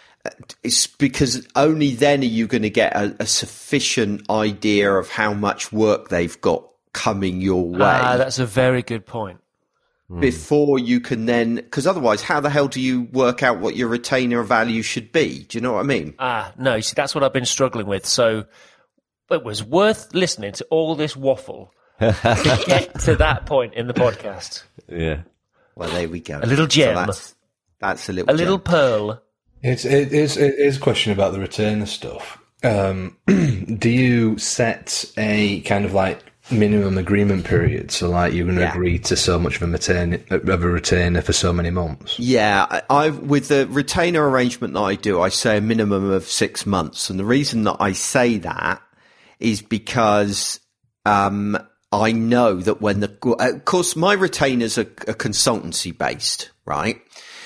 It's because only then are you going to get a, a sufficient idea of how much work they've got coming your way. Ah, that's a very good point. Before you can then, because otherwise, how the hell do you work out what your retainer value should be? Do you know what I mean? Ah, no, you see, that's what I've been struggling with. So it was worth listening to all this waffle to get to that point in the podcast. Yeah. Well, there we go. A little gem. So that's, that's a little A gem. little pearl. It's it is it is a question about the retainer stuff. Um, do you set a kind of like minimum agreement period? So, like, you're going to Yeah. agree to so much of a, retain, of a retainer for so many months? Yeah, I, I with the retainer arrangement that I do, I say a minimum of six months. And the reason that I say that is because um, I know that when the, of course, my retainers are, are consultancy based, right?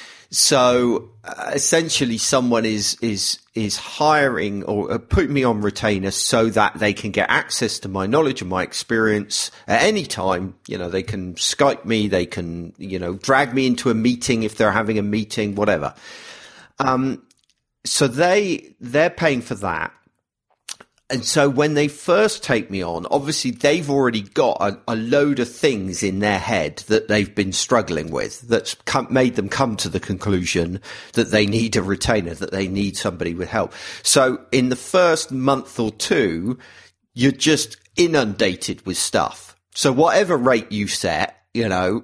So uh, essentially, someone is is is hiring or uh, putting me on retainer so that they can get access to my knowledge and my experience at any time. You know, they can Skype me, they can, you know, drag me into a meeting if they're having a meeting, whatever. Um, so they they're paying for that. And so when they first take me on, obviously they've already got a, a load of things in their head that they've been struggling with, that's come, made them come to the conclusion that they need a retainer, that they need somebody with help. So in the first month or two, you're just inundated with stuff. So whatever rate you set, you know,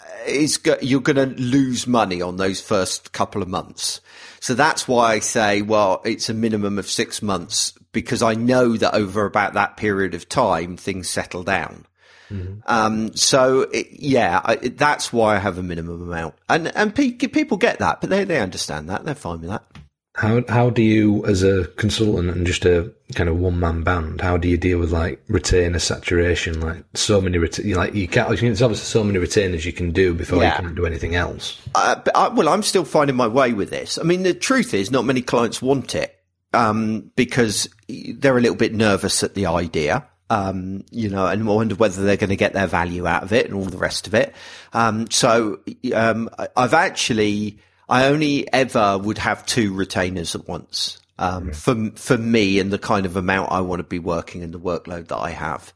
is go- you're going to lose money on those first couple of months. So that's why I say, well, it's a minimum of six months because I know that over about that period of time, things settle down. Mm-hmm. Um, so it, yeah, I, that's why I have a minimum amount, and and pe- people get that, but they they understand that, they're fine with that. How how do you, as a consultant and just a kind of one man band, how do you deal with like retainer saturation? Like so many reta- like you can't. There's obviously so many retainers you can do before Yeah. you can do anything else. Uh, but I, well, I'm still finding my way with this. I mean, the truth is, not many clients want it um, because they're a little bit nervous at the idea. Um, you know, and wonder whether they're going to get their value out of it and all the rest of it. Um, so, um, I've actually, I only ever would have two retainers at once, um, yeah. for, for me and the kind of amount I want to be working and the workload that I have.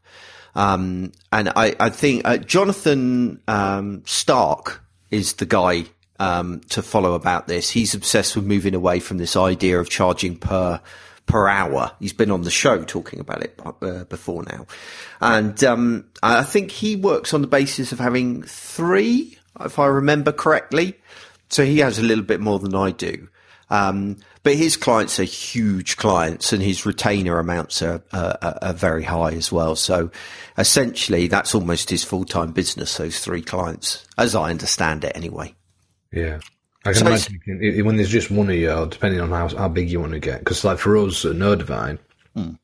Um, and I, I think, uh, Jonathan, um, Stark is the guy, um, to follow about this. He's obsessed with moving away from this idea of charging per, per hour. He's been on the show talking about it uh, before now. And um, I think he works on the basis of having three, if I remember correctly. So he has a little bit more than I do. Um, but his clients are huge clients and his retainer amounts are, are, are very high as well. So essentially that's almost his full-time business, those three clients, as I understand it anyway. Yeah. I can So imagine you can, when there's just one of you, depending on how how big you want to get. Because, like, for us at No Divine, mm.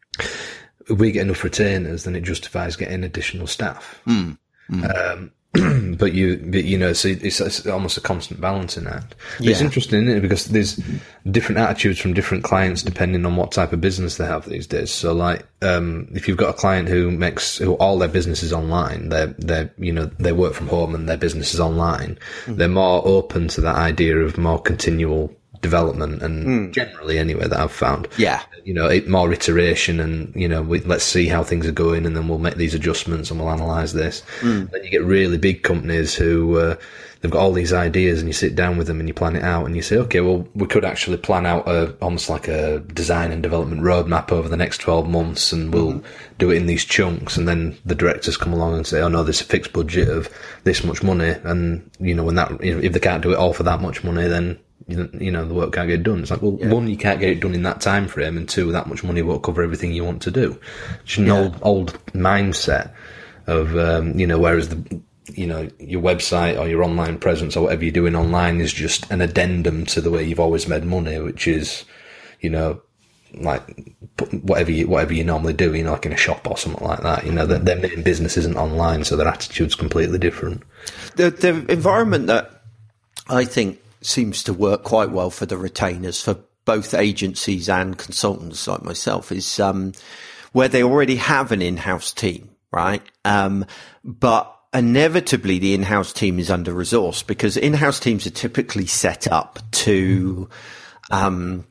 if we get enough retainers, then it justifies getting additional staff. Mm. Mm. Um, but you, but, you know, so it's, it's almost a constant balancing act. But Yeah. It's interesting, isn't it? Because there's different attitudes from different clients depending on what type of business they have these days. So, like, um, if you've got a client who makes, who all their business is online, they're, they're, you know, they work from home and their business is online, mm. they're more open to that idea of more continual development and mm. generally anyway that I've found. Yeah. You know, it, more iteration and, you know, we, let's see how things are going and then we'll make these adjustments and we'll analyse this. Mm. Then you get really big companies who, uh, they've got all these ideas and you sit down with them and you plan it out and you say, okay, well, we could actually plan out a, almost like a design and development roadmap over the next twelve months and we'll mm. do it in these chunks. And then the directors come along and say, oh no, there's a fixed budget of this much money. And, you know, when that, you know, if they can't do it all for that much money, then, you know, the work can't get done. It's like, well, yeah. one, you can't get it done in that time frame, and two, that much money won't cover everything you want to do. It's an yeah. old, old mindset of, um, you know, whereas the, you know, your website or your online presence or whatever you're doing online is just an addendum to the way you've always made money, which is, you know, like whatever you, whatever you normally do, you know, like in a shop or something like that, you know, that their main business isn't online, so their attitude's completely different. The, the environment that I think seems to work quite well for the retainers, for both agencies and consultants like myself, is um, where they already have an in-house team, right? Um, but inevitably the in-house team is under-resourced because in-house teams are typically set up to um,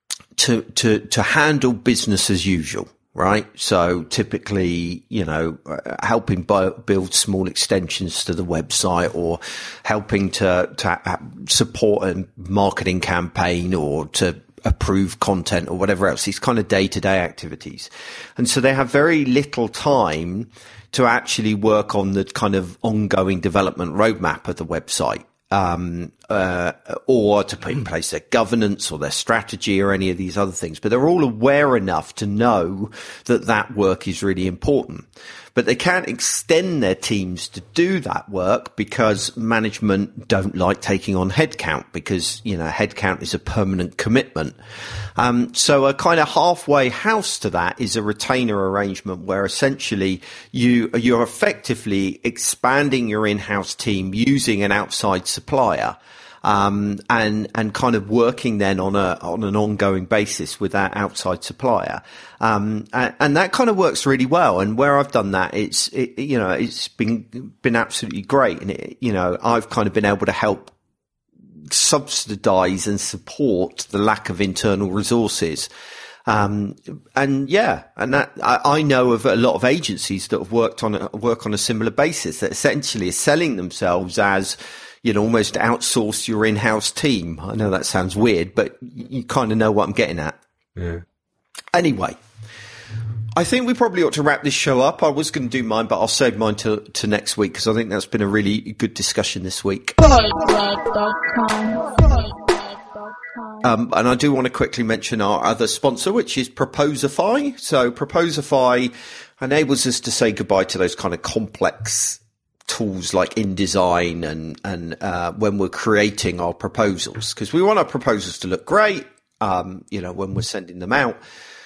to to to handle business as usual. Right. So typically, you know, helping build small extensions to the website or helping to, to support a marketing campaign or to approve content or whatever else, these kind of day to day activities. And so they have very little time to actually work on the kind of ongoing development roadmap of the website. Um, uh, or to put in place their governance or their strategy or any of these other things. But they're all aware enough to know that that work is really important. But they can't extend their teams to do that work because management don't like taking on headcount because, you know, headcount is a permanent commitment. Um, so a kind of halfway house to that is a retainer arrangement where essentially you, you're effectively expanding your in-house team using an outside supplier. Um, and, and kind of working then on a, on an ongoing basis with that outside supplier. Um, and, and that kind of works really well. And where I've done that, it's, it, you know, it's been, been absolutely great. And it, you know, I've kind of been able to help subsidize and support the lack of internal resources. Um, and yeah, and that, I, I know of a lot of agencies that have worked on a, work on a similar basis that essentially are selling themselves as, you know, almost outsource your in-house team. I know that sounds weird, but you kind of know what I'm getting at. Yeah. Anyway, I think we probably ought to wrap this show up. I was going to do mine, but I'll save mine to, to next week because I think that's been a really good discussion this week. Um, and I do want to quickly mention our other sponsor, which is Proposify. So Proposify enables us to say goodbye to those kind of complex tools like InDesign and, and, uh, when we're creating our proposals, because we want our proposals to look great, um, you know, when we're sending them out.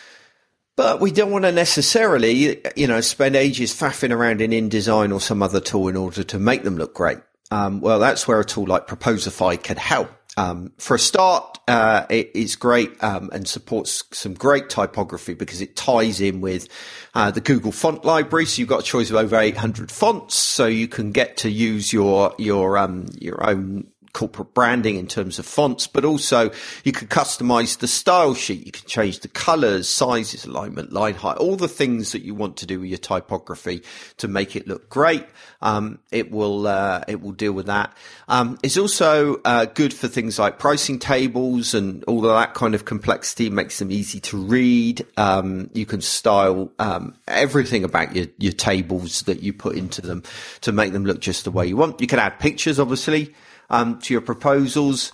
But we don't want to necessarily, you know, spend ages faffing around in InDesign or some other tool in order to make them look great. Um, well, that's where a tool like Proposify can help. Um, for a start, uh, it is great, um, and supports some great typography because it ties in with, uh, the Google font library. So you've got a choice of over eight hundred fonts. So you can get to use your, your, um, your own corporate branding in terms of fonts, but also you can customize the style sheet. You can change the colors, sizes, alignment, line height, all the things that you want to do with your typography to make it look great. Um, it will, uh, it will deal with that. Um, it's also, uh, good for things like pricing tables and all of that kind of complexity. It makes them easy to read. Um, you can style, um, everything about your, your tables that you put into them to make them look just the way you want. You can add pictures, obviously. Um, to your proposals,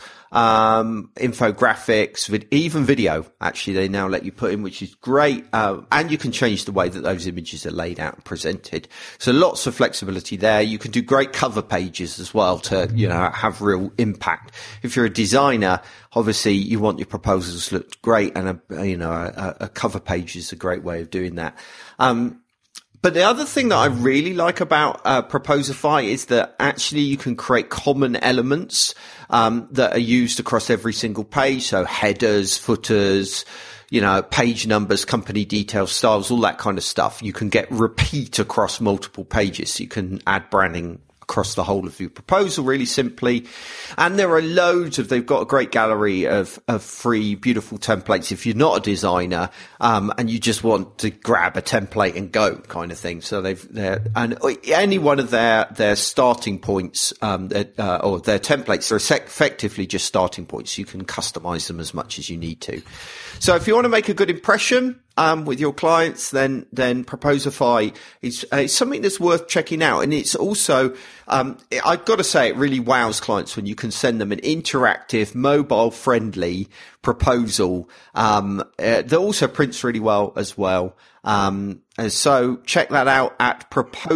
um, infographics, vid- even video, actually, they now let you put in, which is great. Uh, and you can change the way that those images are laid out and presented. So lots of flexibility there. You can do great cover pages as well to, you know, have real impact. If you're a designer, obviously you want your proposals to look great, and a, you know, a, a cover page is a great way of doing that. Um, But the other thing that I really like about uh, Proposify is that actually you can create common elements um, that are used across every single page. So headers, footers, you know, page numbers, company details, styles, all that kind of stuff. You can get repeat across multiple pages. So you can add branding across the whole of your proposal really simply. And there are loads of, they've got a great gallery of, of free, beautiful templates if you're not a designer, um, and you just want to grab a template and go kind of thing. So they've, they're, and any one of their, their starting points, um, uh, or their templates are effectively just starting points. You can customize them as much as you need to. So if you want to make a good impression, Um, with your clients, then, then Proposify is, uh, is something that's worth checking out. And it's also, um, I've got to say, it really wows clients when you can send them an interactive, mobile friendly proposal, um, uh, that also prints really well as well. Um, and so check that out at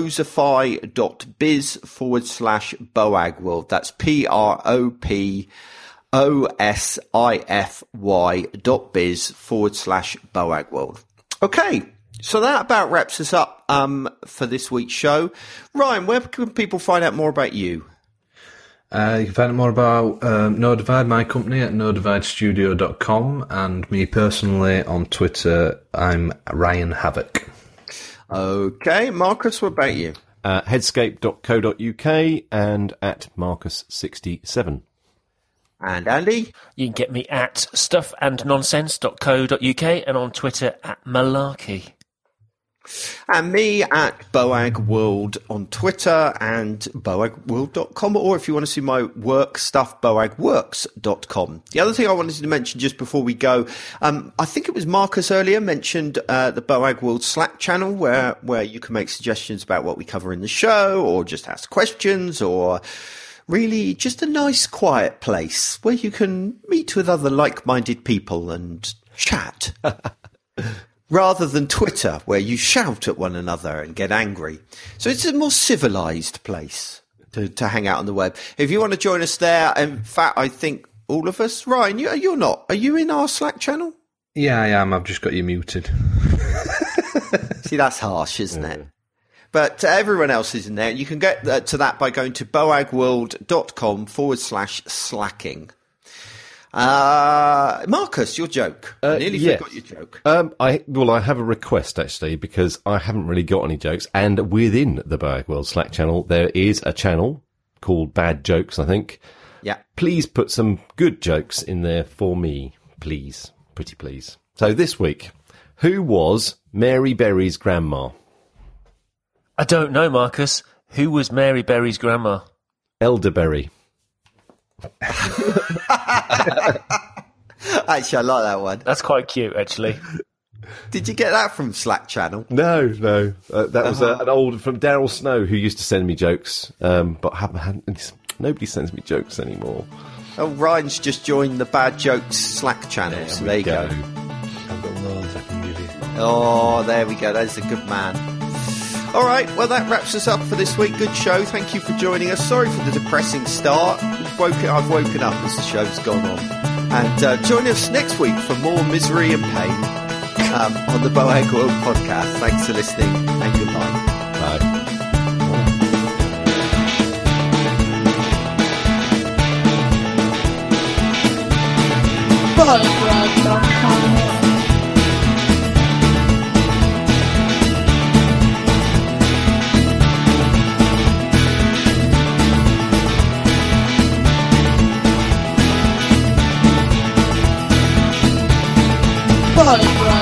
proposify.biz forward slash Boag World. That's P R O P O S I F Y dot biz forward slash Boag World. Okay, so that about wraps us up um, for this week's show. Ryan, where can people find out more about you? Uh, you can find out more about um, No Divide, my company, at no divide studio dot com, and me personally on Twitter, I'm Ryan Havoc. Okay, Marcus, what about you? Uh, headscape dot co dot uk and at Marcus sixty-seven. And Andy? You can get me at stuff and nonsense dot co dot uk and on Twitter at Malarkey. And me at Boag World on Twitter and boag world dot com, or if you want to see my work stuff, boag works dot com. The other thing I wanted to mention just before we go, um, I think it was Marcus earlier mentioned uh, the Boag World Slack channel where, where you can make suggestions about what we cover in the show, or just ask questions, or really just a nice, quiet place where you can meet with other like-minded people and chat. Rather than Twitter, where you shout at one another and get angry. So it's a more civilised place to, to hang out on the web. If you want to join us there, in fact, I think all of us... Ryan, you, you're not. Are you in our Slack channel? Yeah, I am. I've just got you muted. See, that's harsh, isn't it? But uh, everyone else is in there. You can get uh, to that by going to boagworld.com forward slash slacking. Uh, Marcus, your joke. Uh, I nearly yes. forgot your joke. Um, I well, I have a request actually because I haven't really got any jokes, and within the Boag World Slack channel there is a channel called Bad Jokes. I think. Yeah. Please put some good jokes in there for me, please, pretty please. So this week, who was Mary Berry's grandma? I don't know, Marcus. Who was Mary Berry's grandma? Elderberry. Actually, I like that one. That's quite cute, actually. Did you get that from Slack channel? No, no. Uh, that was uh, an old from Daryl Snow who used to send me jokes, um, but haven't had, nobody sends me jokes anymore. Oh, Ryan's just joined the Bad Jokes Slack channel, There so we there you go. go. I've got loads I can give you. Oh, there we go. That's a good man. All right, well, that wraps us up for this week. Good show. Thank you for joining us. Sorry for the depressing start. We've woken, I've woken up as the show's gone on. And uh, join us next week for more misery and pain um, on the Boag World podcast. Thanks for listening and goodbye. Bye. boagworld dot com Boagworld.